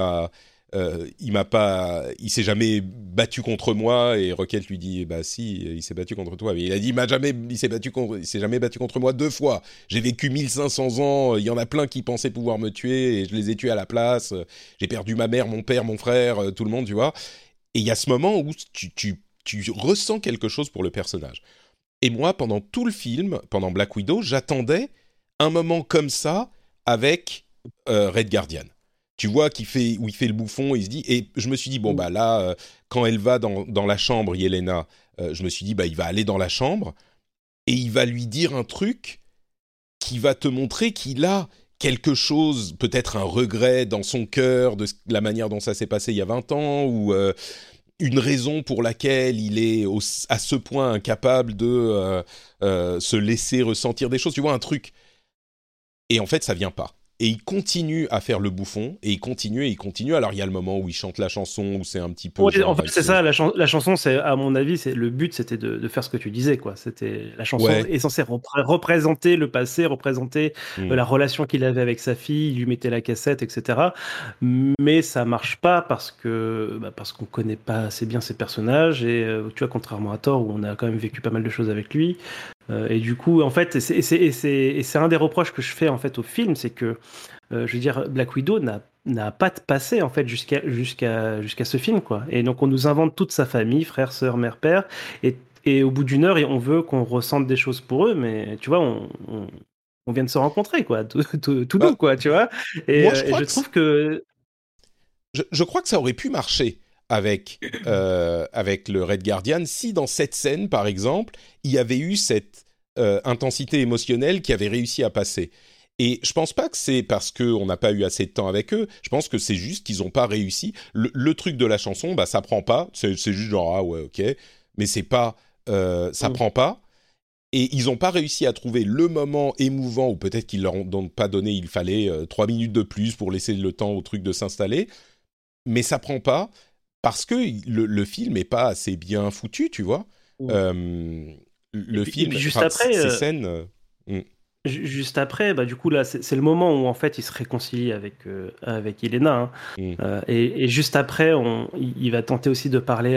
il s'est jamais battu contre moi, et Rocket lui dit bah si, il s'est battu contre toi, mais il a dit il s'est jamais battu contre moi 2 fois. J'ai vécu 1500 ans, il y en a plein qui pensaient pouvoir me tuer et je les ai tués à la place. J'ai perdu ma mère, mon père, mon frère, tout le monde, tu vois. Et il y a ce moment où tu ressens quelque chose pour le personnage. Et moi, pendant tout le film, pendant Black Widow, j'attendais un moment comme ça avec Red Guardian. Tu vois où il fait le bouffon, il se dit... Et je me suis dit, bon, bah là, quand elle va dans la chambre, Yelena, je me suis dit, bah, il va aller dans la chambre et il va lui dire un truc qui va te montrer qu'il a quelque chose, peut-être un regret dans son cœur de la manière dont ça s'est passé il y a 20 ans, ou une raison pour laquelle il est à ce point incapable de se laisser ressentir des choses. Tu vois, un truc... Et en fait, ça vient pas. Et il continue à faire le bouffon, et il continue. Alors, il y a le moment où il chante la chanson, où c'est un petit peu... Ouais, en fait, c'est ça, la chanson, c'est, à mon avis, le but, c'était de faire ce que tu disais, quoi. La chanson est censée représenter le passé, représenter la relation qu'il avait avec sa fille, il lui mettait la cassette, etc. Mais ça marche pas parce qu'on connaît pas assez bien ses personnages, et tu vois, contrairement à Thor, où on a quand même vécu pas mal de choses avec lui. Et du coup, en fait, c'est un des reproches que je fais en fait au film, c'est que je veux dire, Black Widow n'a pas de passé en fait jusqu'à ce film, quoi. Et donc on nous invente toute sa famille, frère, sœur, mère, père, et au bout d'une heure, on veut qu'on ressente des choses pour eux, mais tu vois, on vient de se rencontrer, quoi, tout doux, quoi, tu vois. Et moi, je trouve que je crois que ça aurait pu marcher avec le Red Guardian si dans cette scène, par exemple, il y avait eu cette intensité émotionnelle qui avait réussi à passer. Et je pense pas que c'est parce qu'on n'a pas eu assez de temps avec eux, je pense que c'est juste qu'ils n'ont pas réussi. Le truc de la chanson, bah ça prend pas, c'est juste genre ah ouais ok, mais c'est pas ça prend pas. Et ils n'ont pas réussi à trouver le moment émouvant, ou peut-être qu'ils leur ont pas donné, il fallait 3 minutes de plus pour laisser le temps au truc de s'installer. Mais ça prend pas parce que le film est pas assez bien foutu, tu vois. Le film, puis juste après, ces scènes. Juste après, bah, du coup, là, c'est le moment où en fait il se réconcilie avec Elena. Et juste après, il va tenter aussi de parler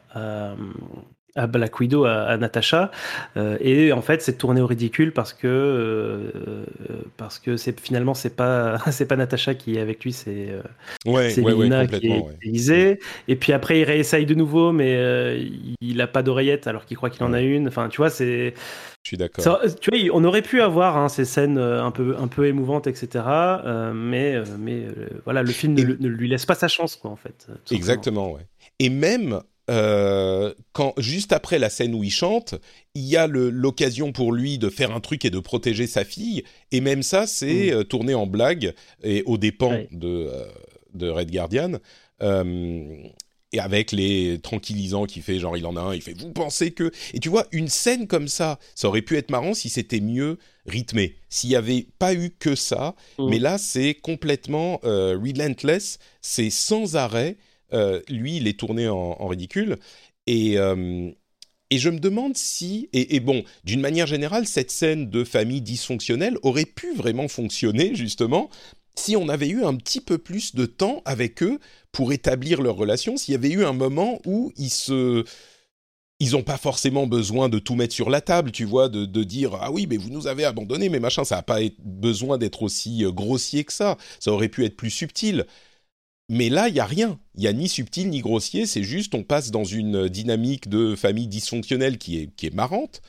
à Black Widow, à Natasha. Et en fait, c'est tourné au ridicule parce que finalement, c'est pas Natasha qui est avec lui, c'est Lina qui est utilisée. Et puis après, il réessaye de nouveau, mais il a pas d'oreillette alors qu'il croit qu'il en a une. Enfin, tu vois, c'est. Je suis d'accord. Tu vois, on aurait pu avoir ces scènes un peu émouvantes, etc. Mais voilà, le film ne lui laisse pas sa chance, quoi, en fait. Exactement, ouais. Et même quand juste après la scène où il chante, il y a l'occasion pour lui de faire un truc et de protéger sa fille. Et même ça, c'est tourné en blague et aux dépens de Red Guardian. Et avec les tranquillisants qui fait, genre il en a un, il fait « vous pensez que… » Et tu vois, une scène comme ça aurait pu être marrant si c'était mieux rythmé, s'il n'y avait pas eu que ça. Mais là, c'est complètement relentless, c'est sans arrêt. Lui, il est tourné en ridicule. Et je me demande si… Et bon, d'une manière générale, cette scène de famille dysfonctionnelle aurait pu vraiment fonctionner, justement, si on avait eu un petit peu plus de temps avec eux pour établir leur relation, s'il y avait eu un moment où ils n'ont pas forcément besoin de tout mettre sur la table, tu vois, de dire « Ah oui, mais vous nous avez abandonnés, mais machin », ça n'a pas besoin d'être aussi grossier que ça. Ça aurait pu être plus subtil. Mais là, il n'y a rien. Il n'y a ni subtil ni grossier, c'est juste on passe dans une dynamique de famille dysfonctionnelle qui est marrante,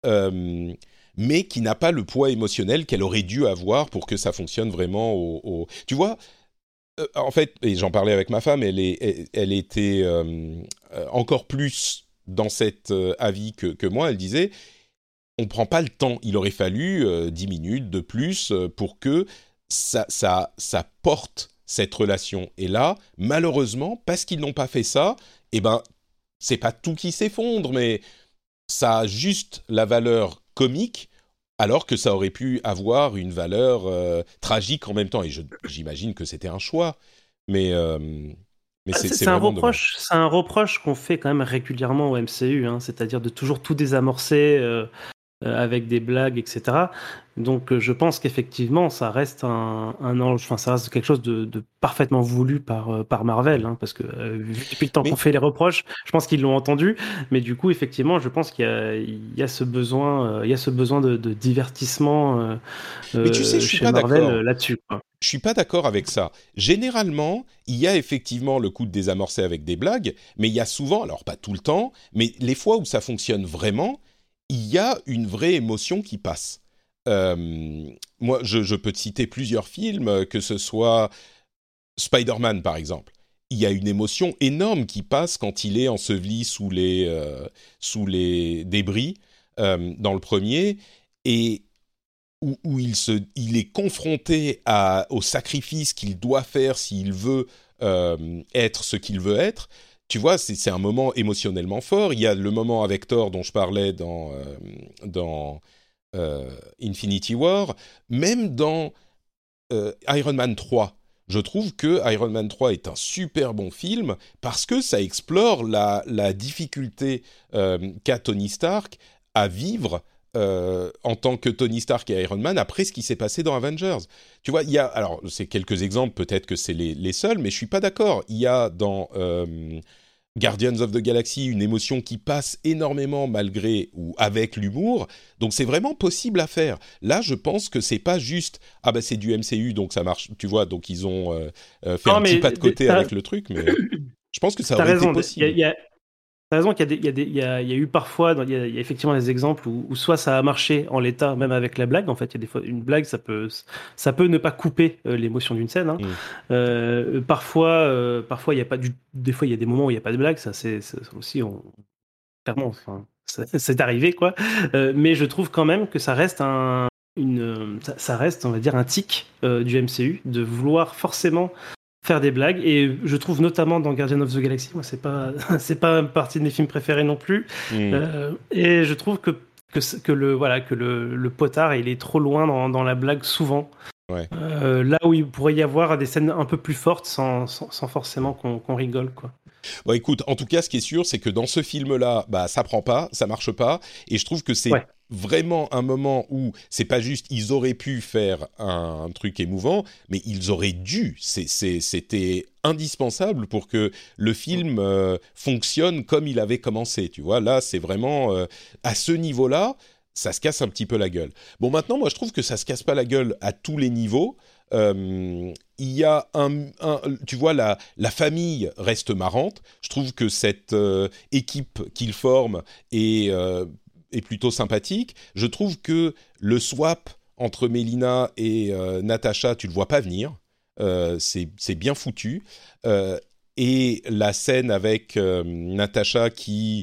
mais qui n'a pas le poids émotionnel qu'elle aurait dû avoir pour que ça fonctionne vraiment Tu vois, en fait, et j'en parlais avec ma femme, elle était encore plus dans cet avis que moi. Elle disait, on ne prend pas le temps. Il aurait fallu 10 minutes de plus pour que ça porte cette relation. Et là, malheureusement, parce qu'ils n'ont pas fait ça, eh ben, c'est pas tout qui s'effondre, mais ça a juste la valeur comique, alors que ça aurait pu avoir une valeur tragique en même temps. Et j'imagine que c'était un choix, mais c'est un vraiment reproche. C'est un reproche qu'on fait quand même régulièrement au MCU, hein, c'est-à-dire de toujours tout désamorcer avec des blagues, etc. Donc je pense qu'effectivement ça reste un ange, enfin ça reste quelque chose de parfaitement voulu par Marvel, hein, parce que depuis le temps qu'on fait les reproches, je pense qu'ils l'ont entendu, mais du coup effectivement je pense qu'il y a ce besoin, de divertissement mais tu sais, je suis chez pas Marvel d'accord. là-dessus, quoi. Je suis pas d'accord avec ça. Généralement, il y a effectivement le coup de désamorcer avec des blagues, mais il y a souvent, alors pas tout le temps, mais les fois où ça fonctionne vraiment, il y a une vraie émotion qui passe. Moi, je peux te citer plusieurs films, que ce soit Spider-Man par exemple. Il y a une émotion énorme qui passe quand il est enseveli sous les débris dans le premier, et où il est confronté au sacrifice qu'il doit faire s'il veut être ce qu'il veut être. Tu vois, c'est un moment émotionnellement fort. Il y a le moment avec Thor dont je parlais dans Infinity War. Même dans Iron Man 3, je trouve que Iron Man 3 est un super bon film parce que ça explore la difficulté qu'a Tony Stark à vivre en tant que Tony Stark et Iron Man après ce qui s'est passé dans Avengers. Tu vois, il y a, alors c'est quelques exemples, peut-être que c'est les seuls, mais je suis pas d'accord. Il y a dans Guardians of the Galaxy une émotion qui passe énormément malgré ou avec l'humour, donc c'est vraiment possible à faire. Là, je pense que c'est pas juste ah bah c'est du MCU donc ça marche, tu vois, donc ils ont fait un petit pas de côté avec le truc, mais je pense que ça aurait été possible. T'as raison qu'il y a eu parfois, il y a effectivement des exemples où soit ça a marché en l'état, même avec la blague. En fait, il y a des fois une blague, ça peut ne pas couper l'émotion d'une scène. Hein. Parfois, il y a pas des fois il y a des moments où il y a pas de blague. Ça, c'est aussi clairement, enfin, c'est arrivé quoi. Mais je trouve quand même que ça reste ça reste, on va dire, un tic du MCU de vouloir forcément faire des blagues, et je trouve notamment dans Guardians of the Galaxy, moi c'est pas partie de mes films préférés non plus, et je trouve que le potard il est trop loin dans la blague souvent. Ouais. Là où il pourrait y avoir des scènes un peu plus fortes sans forcément qu'on rigole, quoi. Bon, écoute, en tout cas, ce qui est sûr, c'est que dans ce film-là, ça prend pas, ça marche pas, et je trouve que c'est vraiment un moment où c'est pas juste, ils auraient pu faire un truc émouvant, mais ils auraient dû. C'était indispensable pour que le film fonctionne comme il avait commencé. Tu vois, là, c'est vraiment à ce niveau-là, ça se casse un petit peu la gueule. Bon, maintenant, moi, je trouve que ça se casse pas la gueule à tous les niveaux. Il y a tu vois, la famille reste marrante. Je trouve que cette équipe qu'ils forment est plutôt sympathique. Je trouve que le swap entre Melina et Natasha, tu le vois pas venir. C'est bien foutu. Et la scène avec Natasha qui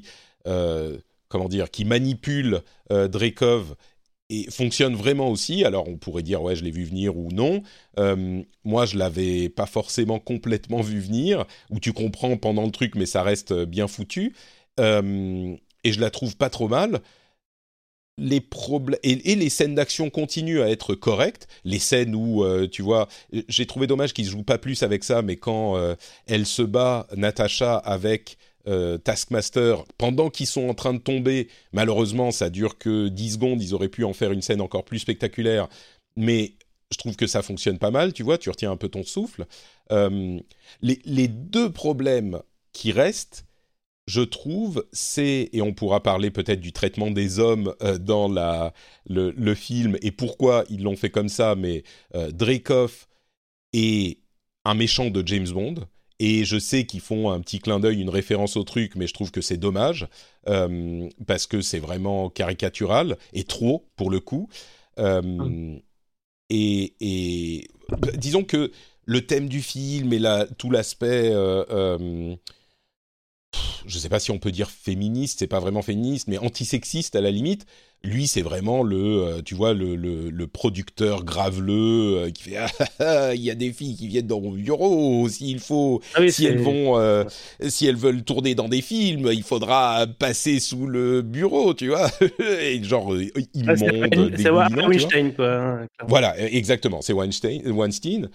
manipule Dreykov et fonctionne vraiment aussi. Alors on pourrait dire je l'ai vu venir ou non. Moi je l'avais pas forcément complètement vu venir, où tu comprends pendant le truc mais ça reste bien foutu, et je la trouve pas trop mal. Les problèmes et les scènes d'action continuent à être correctes. Les scènes où tu vois, j'ai trouvé dommage qu'ils jouent pas plus avec ça, mais quand elle se bat, Natasha, avec Taskmaster, pendant qu'ils sont en train de tomber, malheureusement ça dure que 10 secondes, ils auraient pu en faire une scène encore plus spectaculaire, mais je trouve que ça fonctionne pas mal, tu vois, tu retiens un peu ton souffle. Les deux problèmes qui restent, je trouve, et on pourra parler peut-être du traitement des hommes dans le film et pourquoi ils l'ont fait comme ça, mais Dreykov est un méchant de James Bond. Et je sais qu'ils font un petit clin d'œil, une référence au truc, mais je trouve que c'est dommage, parce que c'est vraiment caricatural, et trop, pour le coup. Et disons que le thème du film et tout l'aspect... je ne sais pas si on peut dire féministe, c'est pas vraiment féministe, mais antisexiste à la limite. Lui, c'est vraiment le producteur graveleux qui fait il y a des filles qui viennent dans mon bureau, s'il faut, si elles veulent tourner dans des films, il faudra passer sous le bureau, tu vois. Et genre immonde, c'est Weinstein, quoi. Hein, voilà, exactement, c'est Weinstein.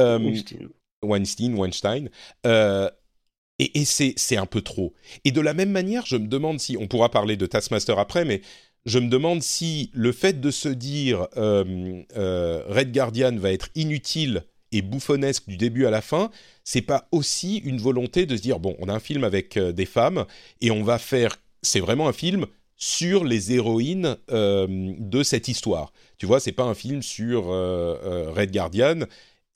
Et c'est un peu trop. Et de la même manière, je me demande si... On pourra parler de Taskmaster après, mais je me demande si le fait de se dire Red Guardian va être inutile et bouffonnesque du début à la fin, c'est pas aussi une volonté de se dire, bon, on a un film avec des femmes, et on va faire... C'est vraiment un film sur les héroïnes de cette histoire. Tu vois, c'est pas un film sur Red Guardian,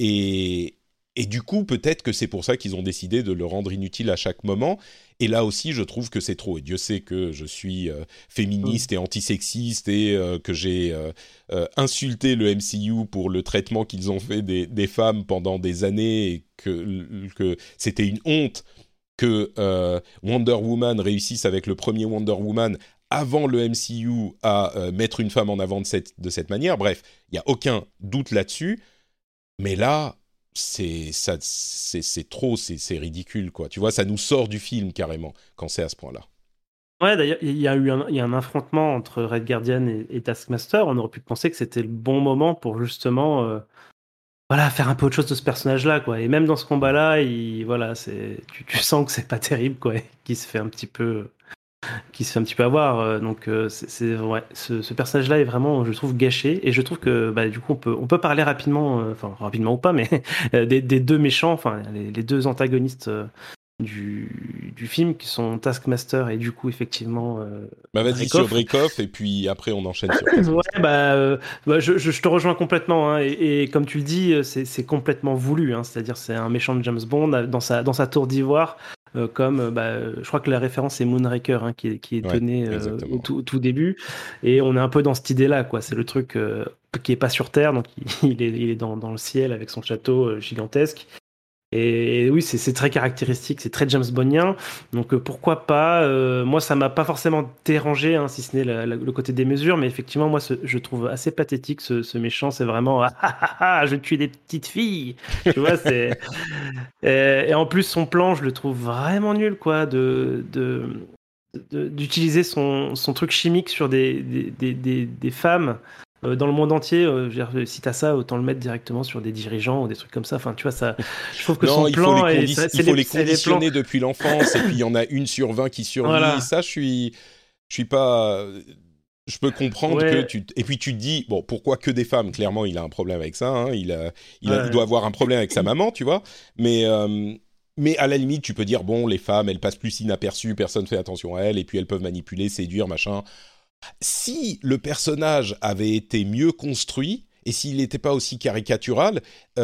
et du coup, peut-être que c'est pour ça qu'ils ont décidé de le rendre inutile à chaque moment. Et là aussi, je trouve que c'est trop. Et Dieu sait que je suis féministe et antisexiste et que j'ai insulté le MCU pour le traitement qu'ils ont fait des femmes pendant des années, et que c'était une honte que Wonder Woman réussisse avec le premier Wonder Woman avant le MCU à mettre une femme en avant de cette manière. Bref, il n'y a aucun doute là-dessus. Mais là... c'est trop, c'est ridicule, quoi. Tu vois, ça nous sort du film carrément quand c'est à ce point-là. Ouais, d'ailleurs, il y a un affrontement entre Red Guardian et Taskmaster. On aurait pu penser que c'était le bon moment pour justement, faire un peu autre chose de ce personnage-là, quoi. Et même dans ce combat-là, tu sens que c'est pas terrible, quoi, qu'il se fait un petit peu avoir. Donc, ce personnage-là est vraiment, je trouve, gâché. Et je trouve que, du coup, on peut parler rapidement, rapidement ou pas, mais des deux méchants, les deux antagonistes du film, qui sont Taskmaster et du coup, effectivement, vas-y sur Dreykov, et puis après, on enchaîne sur je te rejoins complètement. Hein, et comme tu le dis, c'est complètement voulu. Hein, c'est-à-dire, c'est un méchant de James Bond dans sa tour d'ivoire. Je crois que la référence c'est Moonraker, hein, qui est donnée au tout début, et on est un peu dans cette idée là, quoi. C'est le truc qui est pas sur Terre, donc il est dans le ciel avec son château gigantesque, Et oui, c'est très caractéristique, c'est très James Bondien. Donc pourquoi pas. Moi, ça m'a pas forcément dérangé, hein, si ce n'est le côté des mesures, mais effectivement, moi, je trouve assez pathétique ce méchant. C'est vraiment je tue des petites filles. Tu vois, c'est et en plus son plan, je le trouve vraiment nul, quoi, d'utiliser son truc chimique sur des femmes. Dans le monde entier, si t'as ça, autant le mettre directement sur des dirigeants ou des trucs comme ça. Enfin, tu vois, ça. Je trouve que non, son plan, il faut les conditionner depuis l'enfance, et puis il y en a 1 sur 20 qui survit. Voilà. Ça, je suis pas. Je peux comprendre que et puis tu te dis, bon, pourquoi que des femmes? Clairement, il a un problème avec ça. Hein. Il doit avoir un problème avec sa maman, tu vois. Mais à la limite, tu peux dire, bon, les femmes, elles passent plus inaperçues, personne fait attention à elles, et puis elles peuvent manipuler, séduire, machin. Si le personnage avait été mieux construit, et s'il n'était pas aussi caricatural,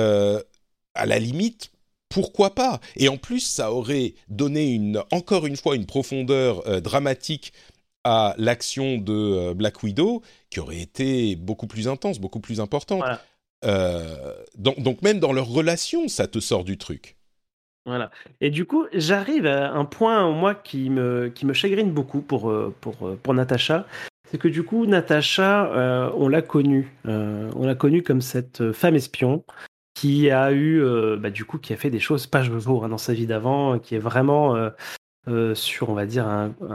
à la limite, pourquoi pas? Et en plus, ça aurait donné encore une fois une profondeur dramatique à l'action de Black Widow, qui aurait été beaucoup plus intense, beaucoup plus importante. Voilà. Donc même dans leur relation, ça te sort du truc. Voilà. Et du coup, j'arrive à un point, moi, qui me chagrine beaucoup pour Natasha. C'est que du coup, Natasha, on l'a connue. On l'a connue comme cette femme espion qui a eu, du coup, qui a fait des choses pas jojo, hein, dans sa vie d'avant, qui est vraiment sur, on va dire,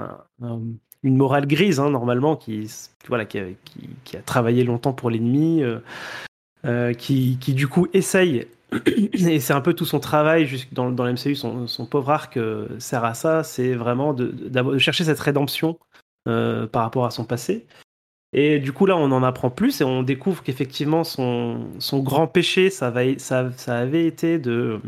une morale grise, hein, normalement, qui a travaillé longtemps pour l'ennemi, qui du coup essaye. Et c'est un peu tout son travail dans la MCU, son pauvre arc sert à ça, c'est vraiment de chercher cette rédemption par rapport à son passé. Et du coup là on en apprend plus et on découvre qu'effectivement son grand péché ça avait été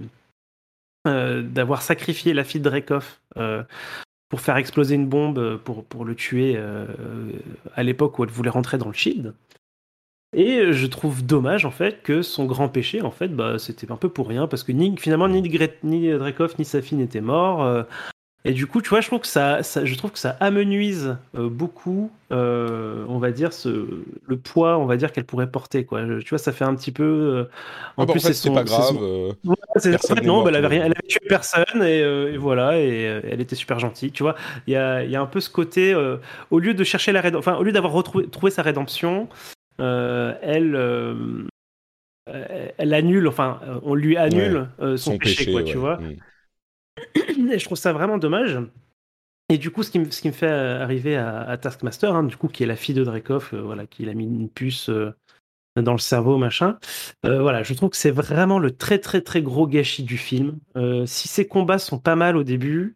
d'avoir sacrifié la fille de Dreykov pour faire exploser une bombe pour le tuer à l'époque où elle voulait rentrer dans le Shield. Et je trouve dommage en fait que son grand péché en fait c'était un peu pour rien parce que finalement ni Dreykov ni sa fille n'étaient morts et du coup tu vois je trouve que ça amenuise beaucoup on va dire le poids on va dire qu'elle pourrait porter quoi. Tu vois ça fait un petit peu en plus c'est pas grave elle avait tué personne et voilà et elle était super gentille tu vois il y a un peu ce côté au lieu de chercher au lieu d'avoir trouvé sa rédemption elle annule, enfin, on lui annule son péché, quoi, tu vois. Et je trouve ça vraiment dommage. Et du coup, ce qui me fait arriver à Taskmaster, hein, du coup, qui est la fille de Dreykov, voilà, qui a mis une puce dans le cerveau, machin. Voilà, je trouve que c'est vraiment le très très très gros gâchis du film. Si ces combats sont pas mal au début.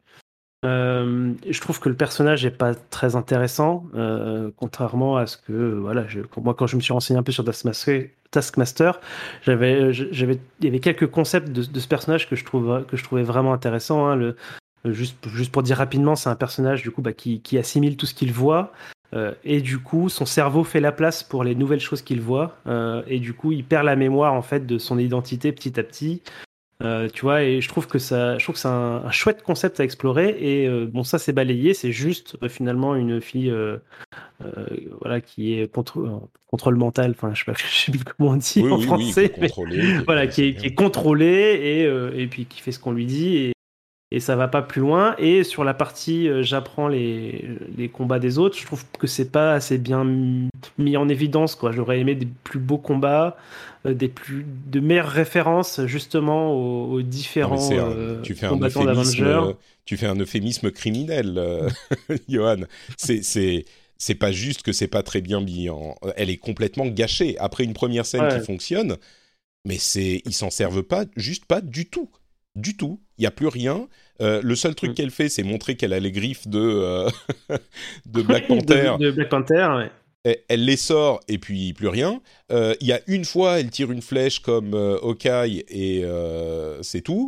Je trouve que le personnage est pas très intéressant, contrairement à ce que moi quand je me suis renseigné un peu sur Taskmaster, il y avait quelques concepts de ce personnage que je trouvais vraiment intéressant. Hein, juste pour dire rapidement, c'est un personnage du coup qui assimile tout ce qu'il voit. Et du coup, son cerveau fait la place pour les nouvelles choses qu'il voit, et du coup, il perd la mémoire en fait de son identité petit à petit. Tu vois, et je trouve que c'est un chouette concept à explorer. Et ça c'est balayé, c'est juste finalement une fille, voilà, qui est contrôle mental. Enfin, je sais plus comment on dit en français. Qui est contrôlée et puis qui fait ce qu'on lui dit. Et ça va pas plus loin. Et sur la partie j'apprends les combats des autres, je trouve que c'est pas assez bien mis en évidence, quoi. J'aurais aimé des plus beaux combats, de meilleures références justement aux différents combattants d'Avengers. Tu fais un euphémisme criminel, Johan. C'est pas juste que c'est pas très bien mis elle est complètement gâchée. Après une première scène qui fonctionne, mais ils s'en servent pas du tout. Du tout. Il n'y a plus rien. Le seul truc qu'elle fait, c'est montrer qu'elle a les griffes de Black Panther. de Black Panther, ouais. Elle les sort et puis plus rien. Il y a une fois, elle tire une flèche comme Hawkeye et c'est tout.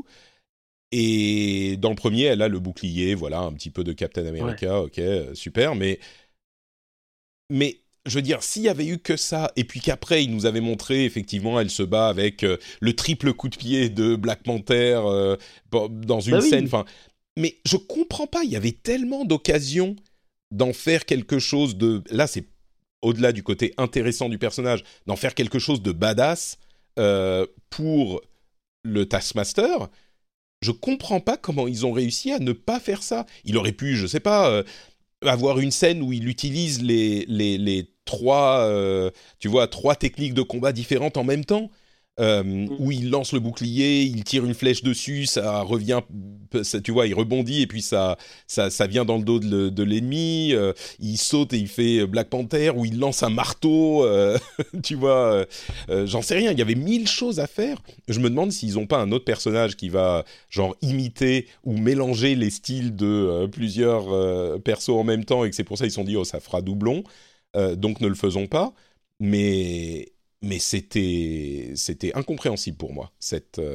Et dans le premier, elle a le bouclier, voilà, un petit peu de Captain America, ok, super. Mais je veux dire, s'il y avait eu que ça, et puis qu'après, il nous avait montré, effectivement, elle se bat avec le triple coup de pied de Black Panther dans une scène. Mais je comprends pas, il y avait tellement d'occasions d'en faire quelque chose de... Là, c'est au-delà du côté intéressant du personnage, d'en faire quelque chose de badass pour le Taskmaster. je comprends pas comment ils ont réussi à ne pas faire ça. Il aurait pu, je sais pas, avoir une scène où il utilise les trois, tu vois, trois techniques de combat différentes en même temps. Où il lance le bouclier, il tire une flèche dessus, ça revient, tu vois, il rebondit et puis ça vient dans le dos de l'ennemi. Il saute et il fait Black Panther, où il lance un marteau, tu vois. J'en sais rien, il y avait 1000 choses à faire. Je me demande s'ils n'ont pas un autre personnage qui va genre imiter ou mélanger les styles de plusieurs persos en même temps et que c'est pour ça qu'ils se sont dit, oh, ça fera doublon, donc ne le faisons pas. Mais c'était incompréhensible pour moi. C'est pas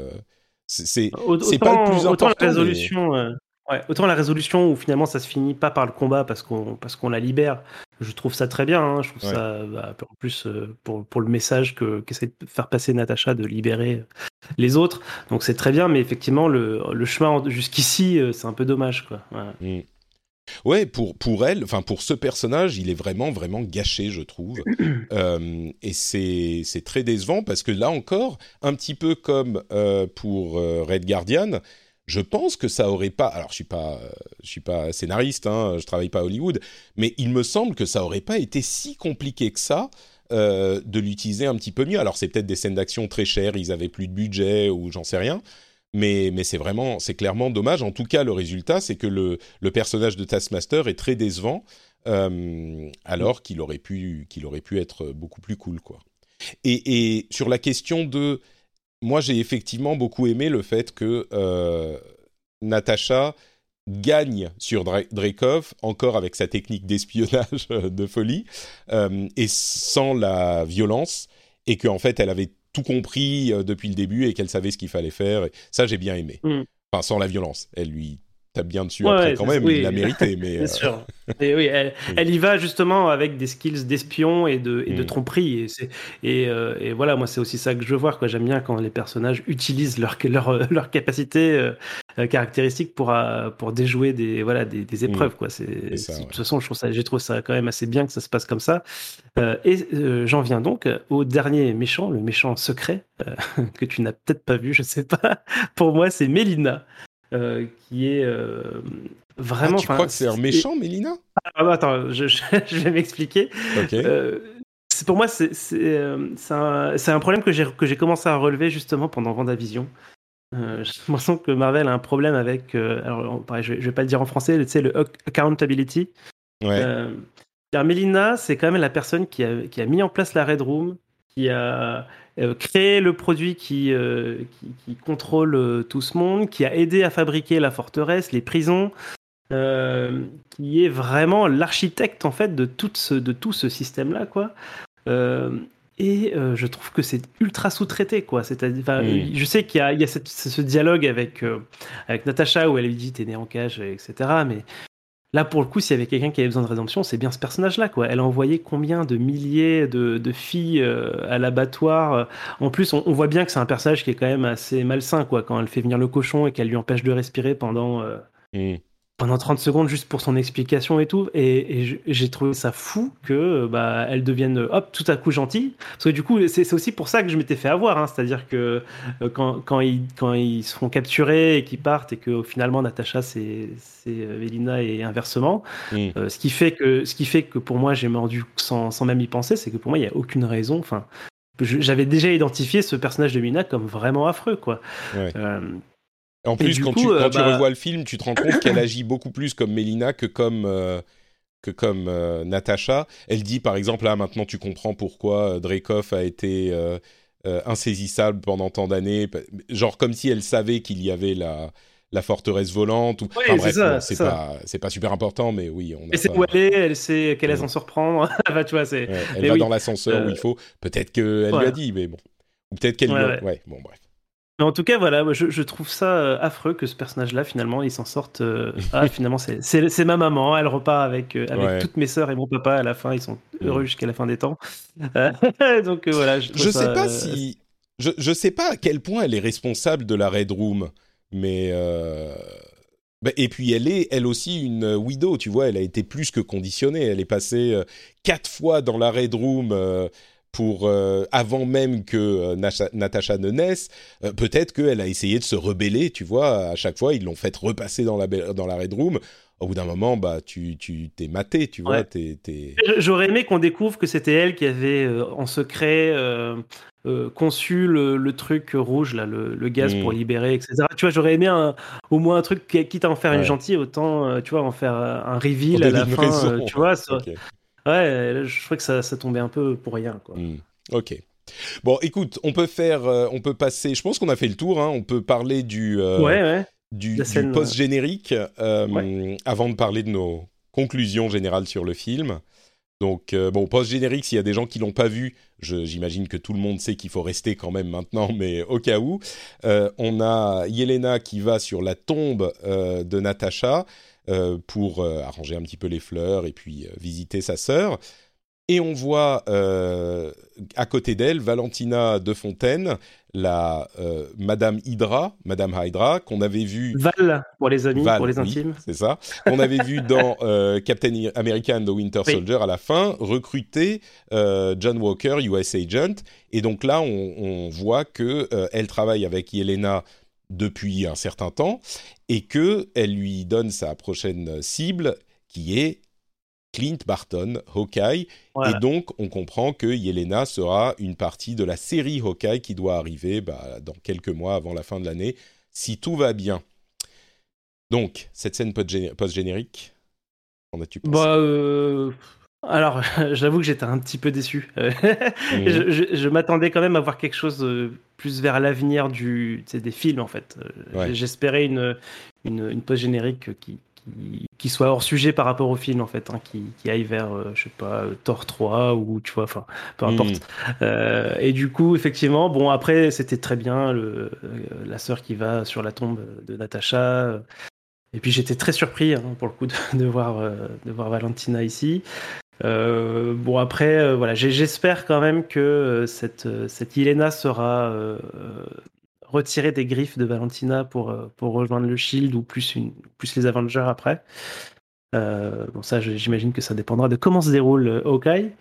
le plus important. Autant la résolution, autant la résolution où finalement ça se finit pas par le combat parce qu'on la libère. Je trouve ça très bien. Hein. Je trouve ça en plus pour le message qu'essaie de faire passer Natasha de libérer les autres. Donc c'est très bien, mais effectivement le chemin jusqu'ici c'est un peu dommage, quoi. Voilà. Ouais, pour elle, enfin pour ce personnage, il est vraiment gâché, je trouve. Et c'est très décevant parce que là encore, un petit peu comme pour Red Guardian, je pense que ça aurait pas. Alors je suis pas scénariste, hein, je travaille pas à Hollywood, mais il me semble que ça aurait pas été si compliqué que ça. De l'utiliser un petit peu mieux. Alors c'est peut-être des scènes d'action très chères, ils avaient plus de budget ou j'en sais rien. Mais c'est clairement dommage. En tout cas, le résultat, c'est que le personnage de Taskmaster est très décevant, alors qu'il aurait pu être beaucoup plus cool, quoi. Et sur la question moi, j'ai effectivement beaucoup aimé le fait que Natasha gagne sur Dreykov, encore avec sa technique d'espionnage de folie, et sans la violence, et qu'en fait, elle avait tout compris depuis le début et qu'elle savait ce qu'il fallait faire. Et ça, j'ai bien aimé. Enfin, sans la violence. Elle lui tape bien dessus après quand même. Oui. Il l'a mérité. Mais bien sûr. Et oui, elle y va justement avec des skills d'espion et de tromperie. Et voilà, moi, c'est aussi ça que je veux voir, quoi. J'aime bien quand les personnages utilisent leur capacité caractéristiques pour déjouer des épreuves, quoi. De toute façon, j'ai trouvé ça quand même assez bien que ça se passe comme ça. J'en viens donc au dernier méchant, le méchant secret, que tu n'as peut-être pas vu, je sais pas. Pour moi, c'est Melina, qui est vraiment... tu crois que c'est un méchant, Melina ? Attends, je vais m'expliquer. Okay. Pour moi, c'est un problème que j'ai commencé à relever justement pendant WandaVision. J'ai l'impression que Marvel a un problème avec... alors, pareil, je vais pas le dire en français, tu sais, le accountability. Ouais. Melina, c'est quand même la personne qui a mis en place la Red Room, qui a créé le produit qui contrôle tout ce monde, qui a aidé à fabriquer la forteresse, les prisons, qui est vraiment l'architecte en fait de tout ce système-là, quoi. Et je trouve que c'est ultra sous-traité, quoi. C'est-à-dire, je sais qu'il y a ce dialogue avec Natasha où elle lui dit t'es né en cage, etc. Mais là, pour le coup, s'il y avait quelqu'un qui avait besoin de rédemption, c'est bien ce personnage-là, quoi. Elle a envoyé combien de milliers de filles à l'abattoir. En plus, on voit bien que c'est un personnage qui est quand même assez malsain, quoi, quand elle fait venir le cochon et qu'elle lui empêche de respirer pendant 30 secondes juste pour son explication et tout. Et j'ai trouvé ça fou que elle devienne tout à coup gentille. Parce que du coup, c'est aussi pour ça que je m'étais fait avoir. Hein. C'est-à-dire que quand ils se font capturer et qu'ils partent et que finalement Natasha c'est Melina et inversement, ce qui fait que pour moi j'ai mordu sans même y penser, c'est que pour moi il n'y a aucune raison. Enfin, j'avais déjà identifié ce personnage de Melina comme vraiment affreux, quoi. Ouais. En plus, quand tu revois le film, tu te rends compte qu'elle agit beaucoup plus comme Melina que comme Natasha. Elle dit, par exemple, là, maintenant tu comprends pourquoi Dreykov a été insaisissable pendant tant d'années. Genre comme si elle savait qu'il y avait la forteresse volante. Oui, enfin, bref, c'est pas super important, mais oui. Elle sait où aller, elle sait qu'elle laisse en surprendre. Enfin, tu vois, elle va dans l'ascenseur où il faut. Peut-être qu'elle lui a dit, mais bon. Ou peut-être qu'elle bon, bref. Mais en tout cas, voilà, je trouve ça affreux que ce personnage-là, finalement, il s'en sorte. Finalement, c'est ma maman, elle repart avec toutes mes sœurs et mon papa à la fin, ils sont heureux jusqu'à la fin des temps. Donc voilà, je sais pas à quel point elle est responsable de la Red Room, mais et puis elle est elle aussi une widow, tu vois, elle a été plus que conditionnée, elle est passée 4 fois dans la Red Room avant même que Natasha ne naisse, peut-être qu'elle a essayé de se rebeller, tu vois. À chaque fois, ils l'ont fait repasser dans la Red Room. Au bout d'un moment, tu t'es maté, tu vois. J'aurais aimé qu'on découvre que c'était elle qui avait en secret conçu le truc rouge, là, le gaz pour libérer, etc. Tu vois, j'aurais aimé au moins un truc, quitte à en faire une gentille, autant, tu vois, en faire un reveal à la fin, tu vois. Okay. Ouais, je trouvais que ça tombait un peu pour rien, quoi. Ok. Bon, écoute, on peut passer. Je pense qu'on a fait le tour. Hein, on peut parler du post-générique avant de parler de nos conclusions générales sur le film. Donc, post-générique, s'il y a des gens qui l'ont pas vu, j'imagine que tout le monde sait qu'il faut rester quand même maintenant, mais au cas où, on a Yelena qui va sur la tombe de Natasha pour arranger un petit peu les fleurs et puis visiter sa sœur. Et on voit à côté d'elle Valentina de Fontaine, la Madame Hydra, qu'on avait vu... Val, pour les amis, pour les intimes. Oui, c'est ça. Qu'on avait vu dans Captain America and the Winter Soldier à la fin, recruter John Walker, US Agent. Et donc là, on voit qu'elle travaille avec Yelena depuis un certain temps et qu'elle lui donne sa prochaine cible qui est Clint Barton, Hawkeye, et donc on comprend que Yelena sera une partie de la série Hawkeye qui doit arriver dans quelques mois avant la fin de l'année, si tout va bien. Donc, cette scène post-générique, qu'en as-tu pensé ? Alors, j'avoue que j'étais un petit peu déçu. Je m'attendais quand même à voir quelque chose plus vers l'avenir des films, en fait. J'espérais une post-générique qui soit hors sujet par rapport au film, en fait, hein, qui aille vers, je sais pas, Thor 3 ou, tu vois, enfin, peu importe. Et du coup, effectivement, bon, après, c'était très bien, la sœur qui va sur la tombe de Natasha. Et puis, j'étais très surpris, hein, pour le coup, de voir Valentina ici. Bon, après, voilà, j'espère quand même que cette Yelena sera retirée des griffes de Valentina pour rejoindre le Shield ou plus les Avengers après. Bon, ça, j'imagine que ça dépendra de comment se déroule Hawkeye.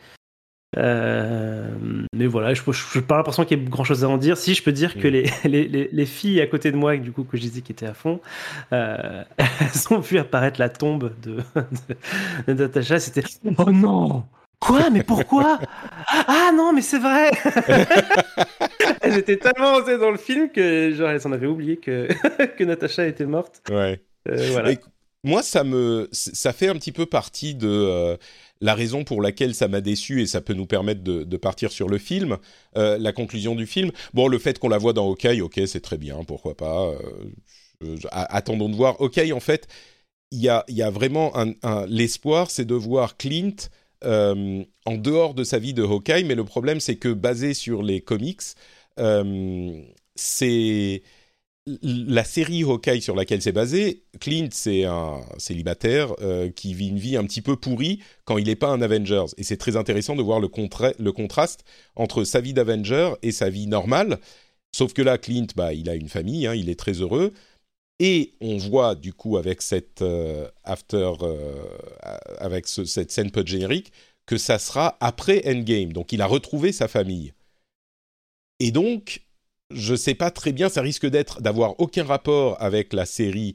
Mais voilà, je n'ai pas l'impression qu'il y ait grand chose à en dire. Si je peux dire que les filles à côté de moi, du coup, que je disais qui étaient à fond, elles ont vu apparaître la tombe de Natasha. C'était oh non, quoi, mais pourquoi? Ah non, mais c'est vrai. Elles étaient tellement osées dans le film que genre elles en avaient oublié que Natasha était morte. Ouais. Voilà. Moi, ça fait un petit peu partie de la raison pour laquelle ça m'a déçu et ça peut nous permettre de partir sur le film, la conclusion du film. Bon, le fait qu'on la voit dans Hawkeye, ok, c'est très bien, pourquoi pas. Attendons de voir. Hawkeye, en fait, il y a vraiment l'espoir, c'est de voir Clint en dehors de sa vie de Hawkeye, mais le problème, c'est que basé sur les comics, c'est... La série Hawkeye sur laquelle c'est basé, Clint, c'est un célibataire qui vit une vie un petit peu pourrie quand il n'est pas un Avengers. Et c'est très intéressant de voir le contraste entre sa vie d'Avenger et sa vie normale. Sauf que là, Clint, il a une famille, hein, il est très heureux. Et on voit, du coup, avec cette cette scène post-générique, que ça sera après Endgame. Donc, il a retrouvé sa famille. Et donc... je sais pas très bien, ça risque d'avoir aucun rapport avec la série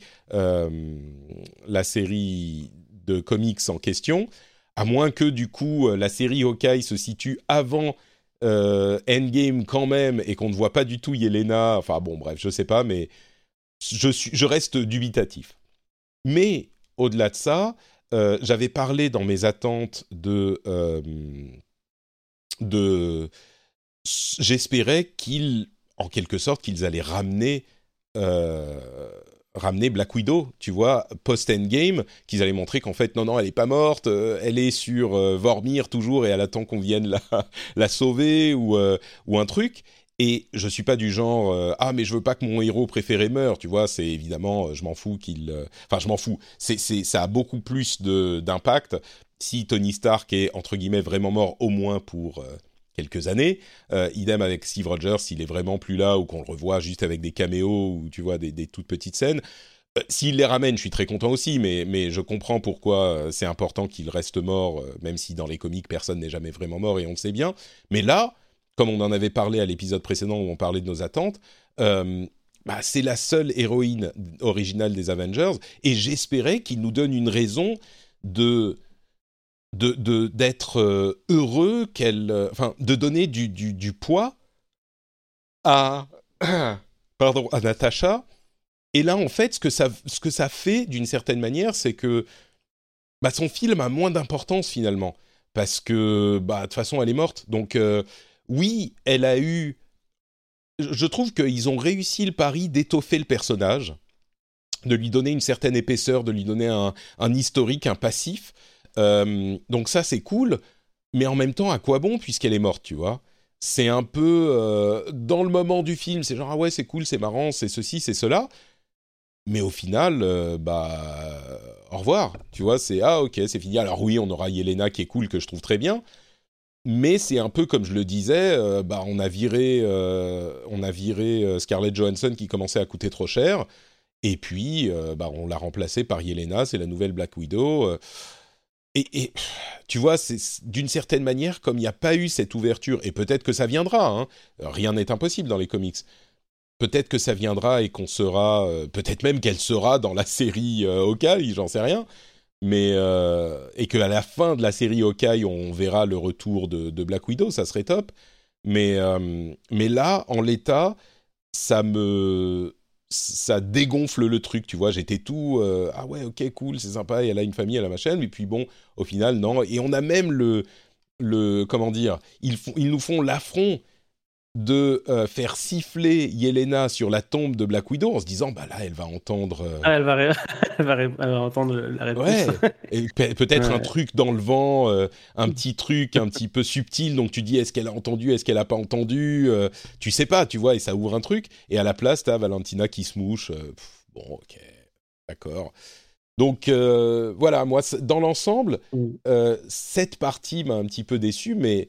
de comics en question, à moins que du coup la série Hawkeye se situe avant Endgame quand même et qu'on ne voit pas du tout Yelena. Enfin bon, bref, je sais pas, mais je reste dubitatif. Mais au-delà de ça, j'avais parlé dans mes attentes j'espérais en quelque sorte, qu'ils allaient ramener Black Widow, tu vois, post-Endgame, qu'ils allaient montrer qu'en fait, non, elle est pas morte, elle est sur Vormir toujours et elle attend qu'on vienne la sauver ou un truc. Et je suis pas du genre mais je veux pas que mon héros préféré meure, tu vois, c'est évidemment je m'en fous je m'en fous. Ça a beaucoup plus d'impact si Tony Stark est entre guillemets vraiment mort au moins pour quelques années. Idem avec Steve Rogers, s'il est vraiment plus là ou qu'on le revoit juste avec des caméos ou tu vois des toutes petites scènes. S'il les ramène, je suis très content aussi, mais je comprends pourquoi c'est important qu'il reste mort, même si dans les comics, personne n'est jamais vraiment mort, et on le sait bien. Mais là, comme on en avait parlé à l'épisode précédent où on parlait de nos attentes, c'est la seule héroïne originale des Avengers, et j'espérais qu'il nous donne une raison d'être heureux, de donner du poids à à Natasha. Et là, en fait, ce que ça fait, d'une certaine manière, c'est que son film a moins d'importance, finalement. Parce que, de toute façon, elle est morte. Donc, oui, elle a eu... Je trouve qu'ils ont réussi le pari d'étoffer le personnage, de lui donner une certaine épaisseur, de lui donner un historique, un passif. Donc ça, c'est cool. Mais en même temps, à quoi bon, puisqu'elle est morte, tu vois ? C'est un peu... dans le moment du film, c'est genre, ah ouais, c'est cool, c'est marrant, c'est ceci, c'est cela... Mais au final, au revoir. Tu vois, c'est ok, c'est fini. Alors oui, on aura Yelena qui est cool, que je trouve très bien. Mais c'est un peu comme je le disais, on a viré Scarlett Johansson qui commençait à coûter trop cher. Et puis, on l'a remplacée par Yelena, c'est la nouvelle Black Widow. Et tu vois, c'est d'une certaine manière, comme il n'y a pas eu cette ouverture, et peut-être que ça viendra, hein, rien n'est impossible dans les comics. Peut-être que ça viendra et qu'on sera... peut-être même qu'elle sera dans la série Hawkeye, j'en sais rien. Mais, et qu'à la fin de la série Hawkeye, on verra le retour de Black Widow, ça serait top. Mais là, en l'état, ça dégonfle le truc, tu vois. J'étais tout... ah ouais, ok, cool, c'est sympa, et elle a une famille, elle a machin. Et puis bon, au final, non. Et on a même comment dire, ils nous font l'affront de faire siffler Yelena sur la tombe de Black Widow en se disant là elle va entendre elle va entendre la réponse. Ouais, et peut-être un truc dans le vent, un petit truc un petit peu subtil, donc tu dis est-ce qu'elle a entendu, est-ce qu'elle a pas entendu, tu sais pas, tu vois, et ça ouvre un truc, et à la place t'as Valentina qui se mouche, bon ok, d'accord. Donc voilà, moi dans l'ensemble, cette partie m'a un petit peu déçu, mais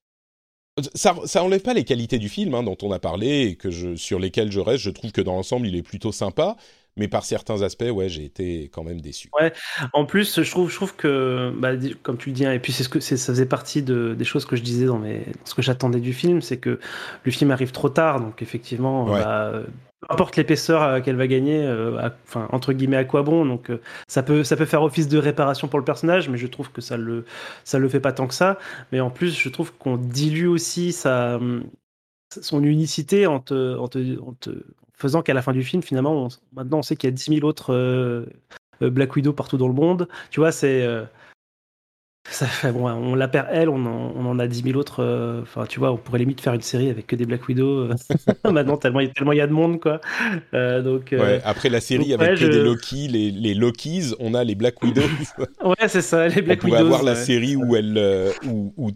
ça enlève pas les qualités du film dont on a parlé et sur lesquelles je reste. Je trouve que dans l'ensemble, il est plutôt sympa, mais par certains aspects, ouais, j'ai été quand même déçu. Ouais. En plus, je trouve que, comme tu le dis, et puis ça faisait partie des choses que je disais dans ce que j'attendais du film, c'est que le film arrive trop tard, donc effectivement, Ouais. peu importe l'épaisseur qu'elle va gagner, entre guillemets, à quoi bon. Donc ça peut faire office de réparation pour le personnage, mais je trouve que ça le fait pas tant que ça. Mais en plus, je trouve qu'on dilue aussi son unicité en faisant qu'à la fin du film, finalement, maintenant on sait qu'il y a 10 000 autres Black Widow partout dans le monde. Tu vois, ça fait, bon, on la perd elle, on en a 10 000 autres. Tu vois, on pourrait limite faire une série avec que des Black Widow. Maintenant, tellement il y a de monde, quoi. Ouais, après la série avec que des Loki, les Lokis, on a les Black Widows. Ouais, c'est ça, les Black Widows. On pourrait avoir la série où où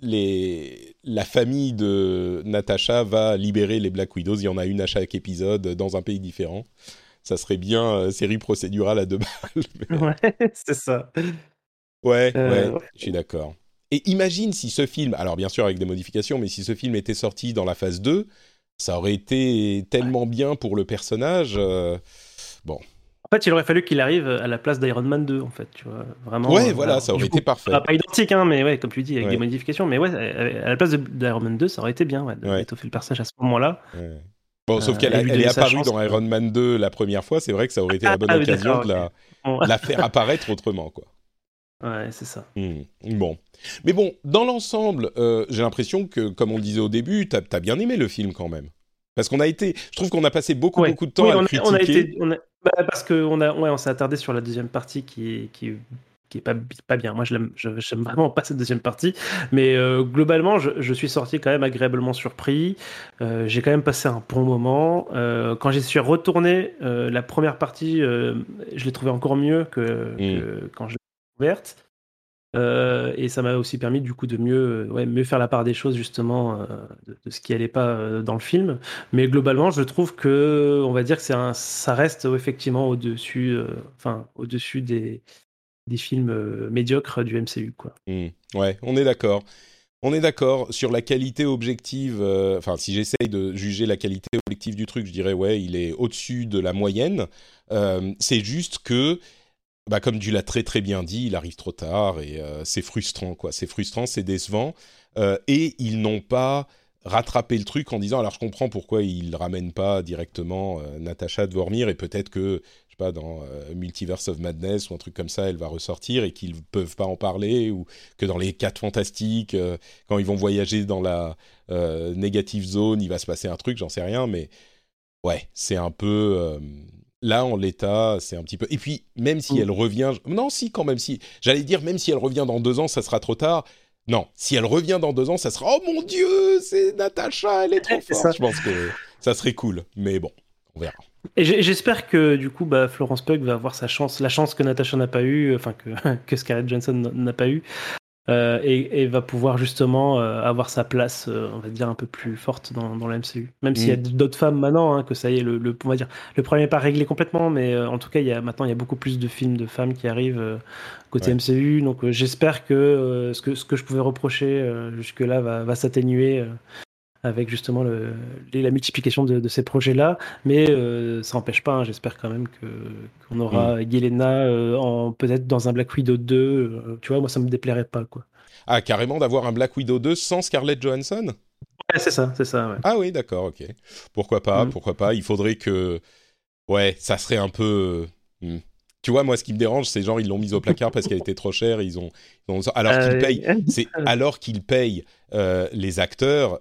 la famille de Natasha va libérer les Black Widows. Il y en a une à chaque épisode dans un pays différent. Ça serait bien série procédurale à 2 balles. Ouais, c'est ça. Ouais, je suis d'accord. Et imagine si ce film, alors bien sûr avec des modifications, mais si ce film était sorti dans la phase 2, ça aurait été tellement bien pour le personnage. Bon. En fait, il aurait fallu qu'il arrive à la place d'Iron Man 2, en fait, tu vois, vraiment. Ouais, voilà, ça aurait été parfait. Pas identique, mais ouais, comme tu dis, avec des modifications. Mais ouais, à la place d'Iron Man 2, ça aurait été bien, d'étoffer le personnage à ce moment-là. Ouais. Bon, sauf qu'elle est apparue dans Iron Man 2 la première fois, c'est vrai que ça aurait été la bonne occasion de la faire apparaître autrement, quoi. Ouais, c'est ça. Bon. Mais bon, dans l'ensemble, j'ai l'impression que, comme on le disait au début, t'as bien aimé le film quand même. Parce je trouve qu'on a passé beaucoup de temps à le critiquer. Parce qu'on s'est attardé sur la deuxième partie qui est pas bien. Moi, j'aime vraiment pas cette deuxième partie. Mais globalement, je suis sorti quand même agréablement surpris. J'ai quand même passé un bon moment. Quand j'y suis retourné, la première partie, je l'ai trouvée encore mieux que quand je l'ai ouverte. Et ça m'a aussi permis du coup de mieux faire la part des choses justement de ce qui allait pas dans le film. Mais globalement, je trouve que on va dire que ça reste effectivement au-dessus des films médiocres du MCU, quoi. Ouais, on est d'accord. On est d'accord sur la qualité objective. Enfin, si j'essaye de juger la qualité objective du truc, je dirais ouais, il est au-dessus de la moyenne. C'est juste que, comme tu l'as très très bien dit, il arrive trop tard et c'est frustrant, quoi. C'est frustrant, c'est décevant. Et ils n'ont pas rattrapé le truc en disant. Alors, je comprends pourquoi ils ramènent pas directement Natasha Dvormir et peut-être que je sais pas dans Multiverse of Madness ou un truc comme ça, elle va ressortir et qu'ils peuvent pas en parler ou que dans les 4 Fantastiques, quand ils vont voyager dans la Negative Zone, il va se passer un truc, j'en sais rien, mais ouais, c'est un peu là en l'état, c'est un petit peu. Et puis même si elle revient, non, si quand même si, j'allais dire même si elle revient dans 2 ans, ça sera trop tard. Non, si elle revient dans 2 ans, ça sera oh mon Dieu, c'est Natasha, elle est trop forte. Je pense que ça serait cool, mais bon, on verra. Et j'espère que du coup, Florence Pugh va avoir sa chance, la chance que Natasha n'a pas eue, enfin que Scarlett Johansson n'a pas eue, et va pouvoir justement avoir sa place, on va dire un peu plus forte dans la MCU. Même s'il y a d'autres femmes maintenant, hein, que ça y est, on va dire, le problème n'est pas réglé complètement, mais en tout cas, maintenant il y a beaucoup plus de films de femmes qui arrivent côté MCU. Donc j'espère que ce que je pouvais reprocher jusque-là va s'atténuer. Avec justement la multiplication de ces projets-là, mais ça n'empêche pas, hein, j'espère quand même qu'on aura Yelena peut-être dans un Black Widow 2, tu vois, moi ça me déplairait pas, quoi. Ah, carrément d'avoir un Black Widow 2 sans Scarlett Johansson ? Ouais, c'est ça, ouais. Ah oui, d'accord, ok. Pourquoi pas, il faudrait que... Ouais, ça serait un peu... Tu vois, moi, ce qui me dérange, c'est genre, ils l'ont mise au placard parce qu'elle était trop chère, alors qu'ils payent les acteurs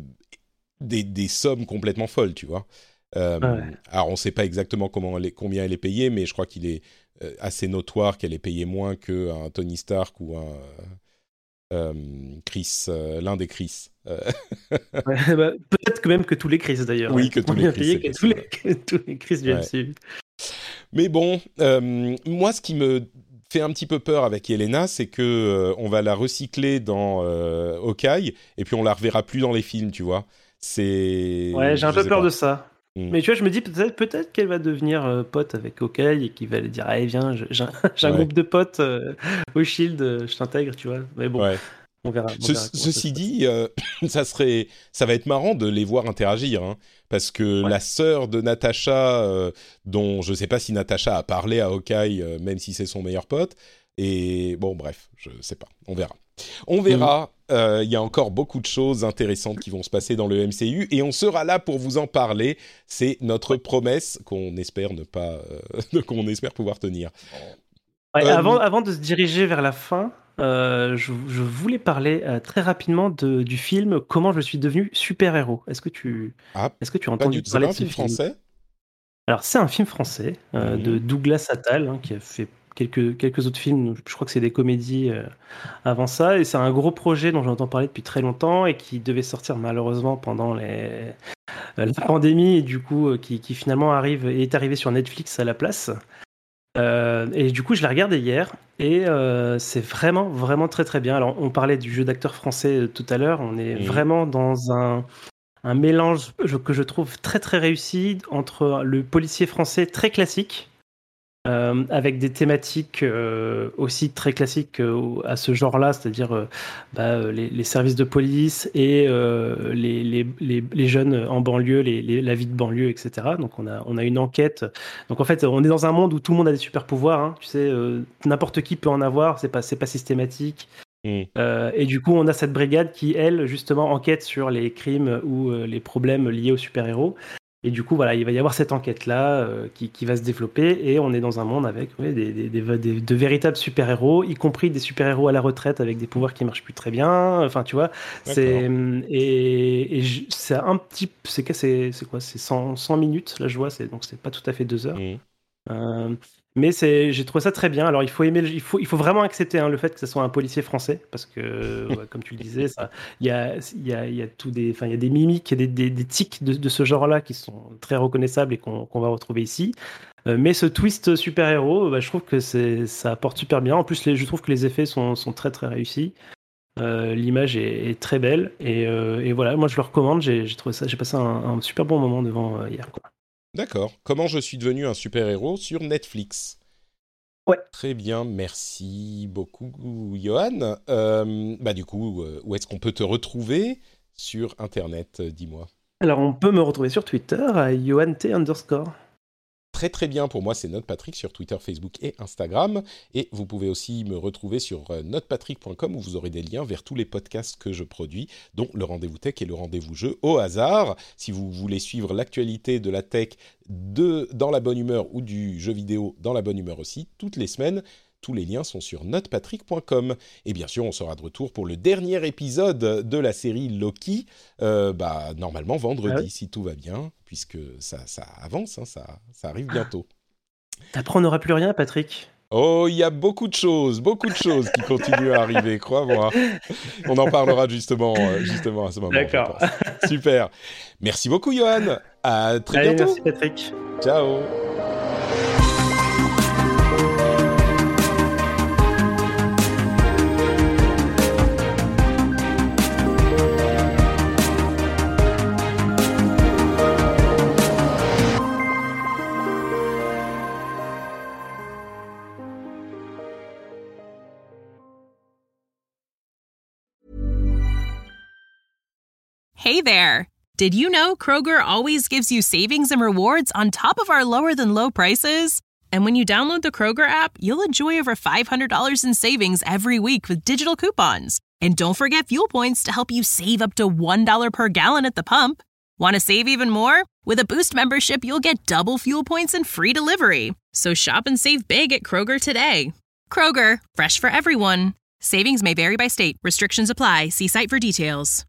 des sommes complètement folles, tu vois. Alors, on ne sait pas exactement combien elle est payée, mais je crois qu'il est assez notoire qu'elle est payée moins qu'un Tony Stark ou un Chris, l'un des Chris. Peut-être que même que tous les Chris, d'ailleurs. Oui, que tous les Chris. Tous les Chris du MCU. Mais bon, moi, ce qui me fait un petit peu peur avec Yelena, c'est que on va la recycler dans Hawkeye, et puis on la reverra plus dans les films, tu vois. Ouais, j'ai un peu peur de ça. Mais tu vois, je me dis peut-être qu'elle va devenir pote avec Hawkeye et qu'il va lui dire allez viens, j'ai un groupe de potes au Shield, je t'intègre, tu vois. Mais bon. Ouais. On verra. Ceci dit, ça va être marrant de les voir interagir, hein, parce que la sœur de Natasha, dont je ne sais pas si Natasha a parlé à Hawkeye, même si c'est son meilleur pote, et bon, bref, je ne sais pas, on verra. On verra, il y a encore beaucoup de choses intéressantes qui vont se passer dans le MCU, et on sera là pour vous en parler, c'est notre promesse qu'on espère qu'on espère pouvoir tenir. Ouais, avant de se diriger vers la fin... je voulais parler très rapidement du film Comment je suis devenu super-héros. Est-ce que tu as entendu parler de ce film français ? Alors, c'est un film français de Douglas Attal, hein, qui a fait quelques autres films. Je crois que c'est des comédies avant ça. Et c'est un gros projet dont j'entends parler depuis très longtemps et qui devait sortir malheureusement pendant la pandémie et du coup qui finalement est arrivé sur Netflix à la place. Et du coup, je l'ai regardé hier et c'est vraiment, vraiment très très bien. Alors, on parlait du jeu d'acteur français tout à l'heure. On est vraiment dans un mélange que je trouve très très réussi entre le policier français très classique, avec des thématiques aussi très classiques à ce genre-là, c'est-à-dire les services de police et les jeunes en banlieue, la vie de banlieue, etc. Donc on a une enquête. Donc en fait, on est dans un monde où tout le monde a des super pouvoirs. Hein, tu sais, n'importe qui peut en avoir. C'est pas systématique. Et du coup, on a cette brigade qui, elle, justement, enquête sur les crimes ou les problèmes liés aux super-héros. Et du coup, voilà, il va y avoir cette enquête-là qui va se développer, et on est dans un monde avec de véritables super-héros, y compris des super-héros à la retraite avec des pouvoirs qui marchent plus très bien. Enfin, tu vois, c'est un petit, c'est quoi, c'est 100 minutes. Là, je vois, donc c'est pas tout à fait 2 heures. Mais j'ai trouvé ça très bien. Alors il faut vraiment accepter le fait que ce soit un policier français, parce que comme tu le disais, il y a des mimiques et des tics de ce genre-là qui sont très reconnaissables et qu'on va retrouver ici. Mais ce twist super-héros, je trouve que ça apporte super bien. En plus, je trouve que les effets sont très très réussis. L'image est très belle et voilà, moi je le recommande. J'ai passé un super bon moment devant hier, quoi. D'accord. Comment je suis devenu un super-héros sur Netflix ? Ouais. Très bien, merci beaucoup, Johan. Du coup, où est-ce qu'on peut te retrouver sur Internet, dis-moi. Alors, on peut me retrouver sur Twitter à JohanT_. Très très bien, pour moi c'est NotePatrick sur Twitter, Facebook et Instagram. Et vous pouvez aussi me retrouver sur notepatrick.com où vous aurez des liens vers tous les podcasts que je produis, dont le Rendez-vous Tech et le Rendez-vous Jeu au hasard. Si vous voulez suivre l'actualité de la tech dans la bonne humeur ou du jeu vidéo dans la bonne humeur aussi, toutes les semaines, tous les liens sont sur notepatrick.com. Et bien sûr, on sera de retour pour le dernier épisode de la série Loki, normalement vendredi, si tout va bien, puisque ça avance, hein, ça arrive bientôt. Après, on n'aura plus rien, Patrick. Oh, il y a beaucoup de choses qui continuent à arriver, crois-moi. On en parlera justement à ce moment. D'accord. Super. Merci beaucoup, Johan. À très bientôt. Merci, Patrick. Ciao. Hey there! Did you know Kroger always gives you savings and rewards on top of our lower-than-low prices? And when you download the Kroger app, you'll enjoy over $500 in savings every week with digital coupons. And don't forget fuel points to help you save up to $1 per gallon at the pump. Want to save even more? With a Boost membership, you'll get double fuel points and free delivery. So shop and save big at Kroger today. Kroger, fresh for everyone. Savings may vary by state. Restrictions apply. See site for details.